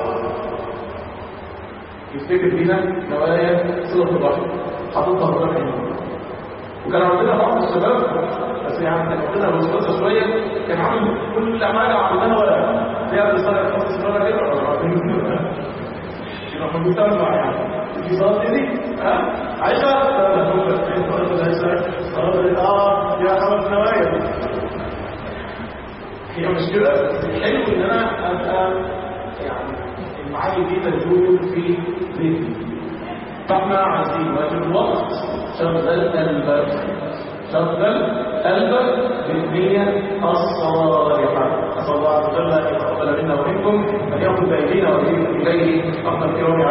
يفتكر فينا نوايا صلة الرحم حاططها في الرحم. وكان عندنا بعض الشباب بس يعني كان عندنا بسيطة شوية كان عامل كل حاجة عملناها ولا زي الرسالة خمس سنوات كده يبقى بيسمع يعني في صلاة دي عايشة لا صلاة يا 5 نوايا. هي مش كده بس حلو ان انا ابقى يعني المعاني دي تدور في ذهني. فاحنا عايزين وفي الوقت شغل قلبك بالنية الصالحة. أسأل الله عز وجل أن يتقبل منا ومنكم، أن يأخذ بأيدينا وبإيديكم إليه أخذ الكرام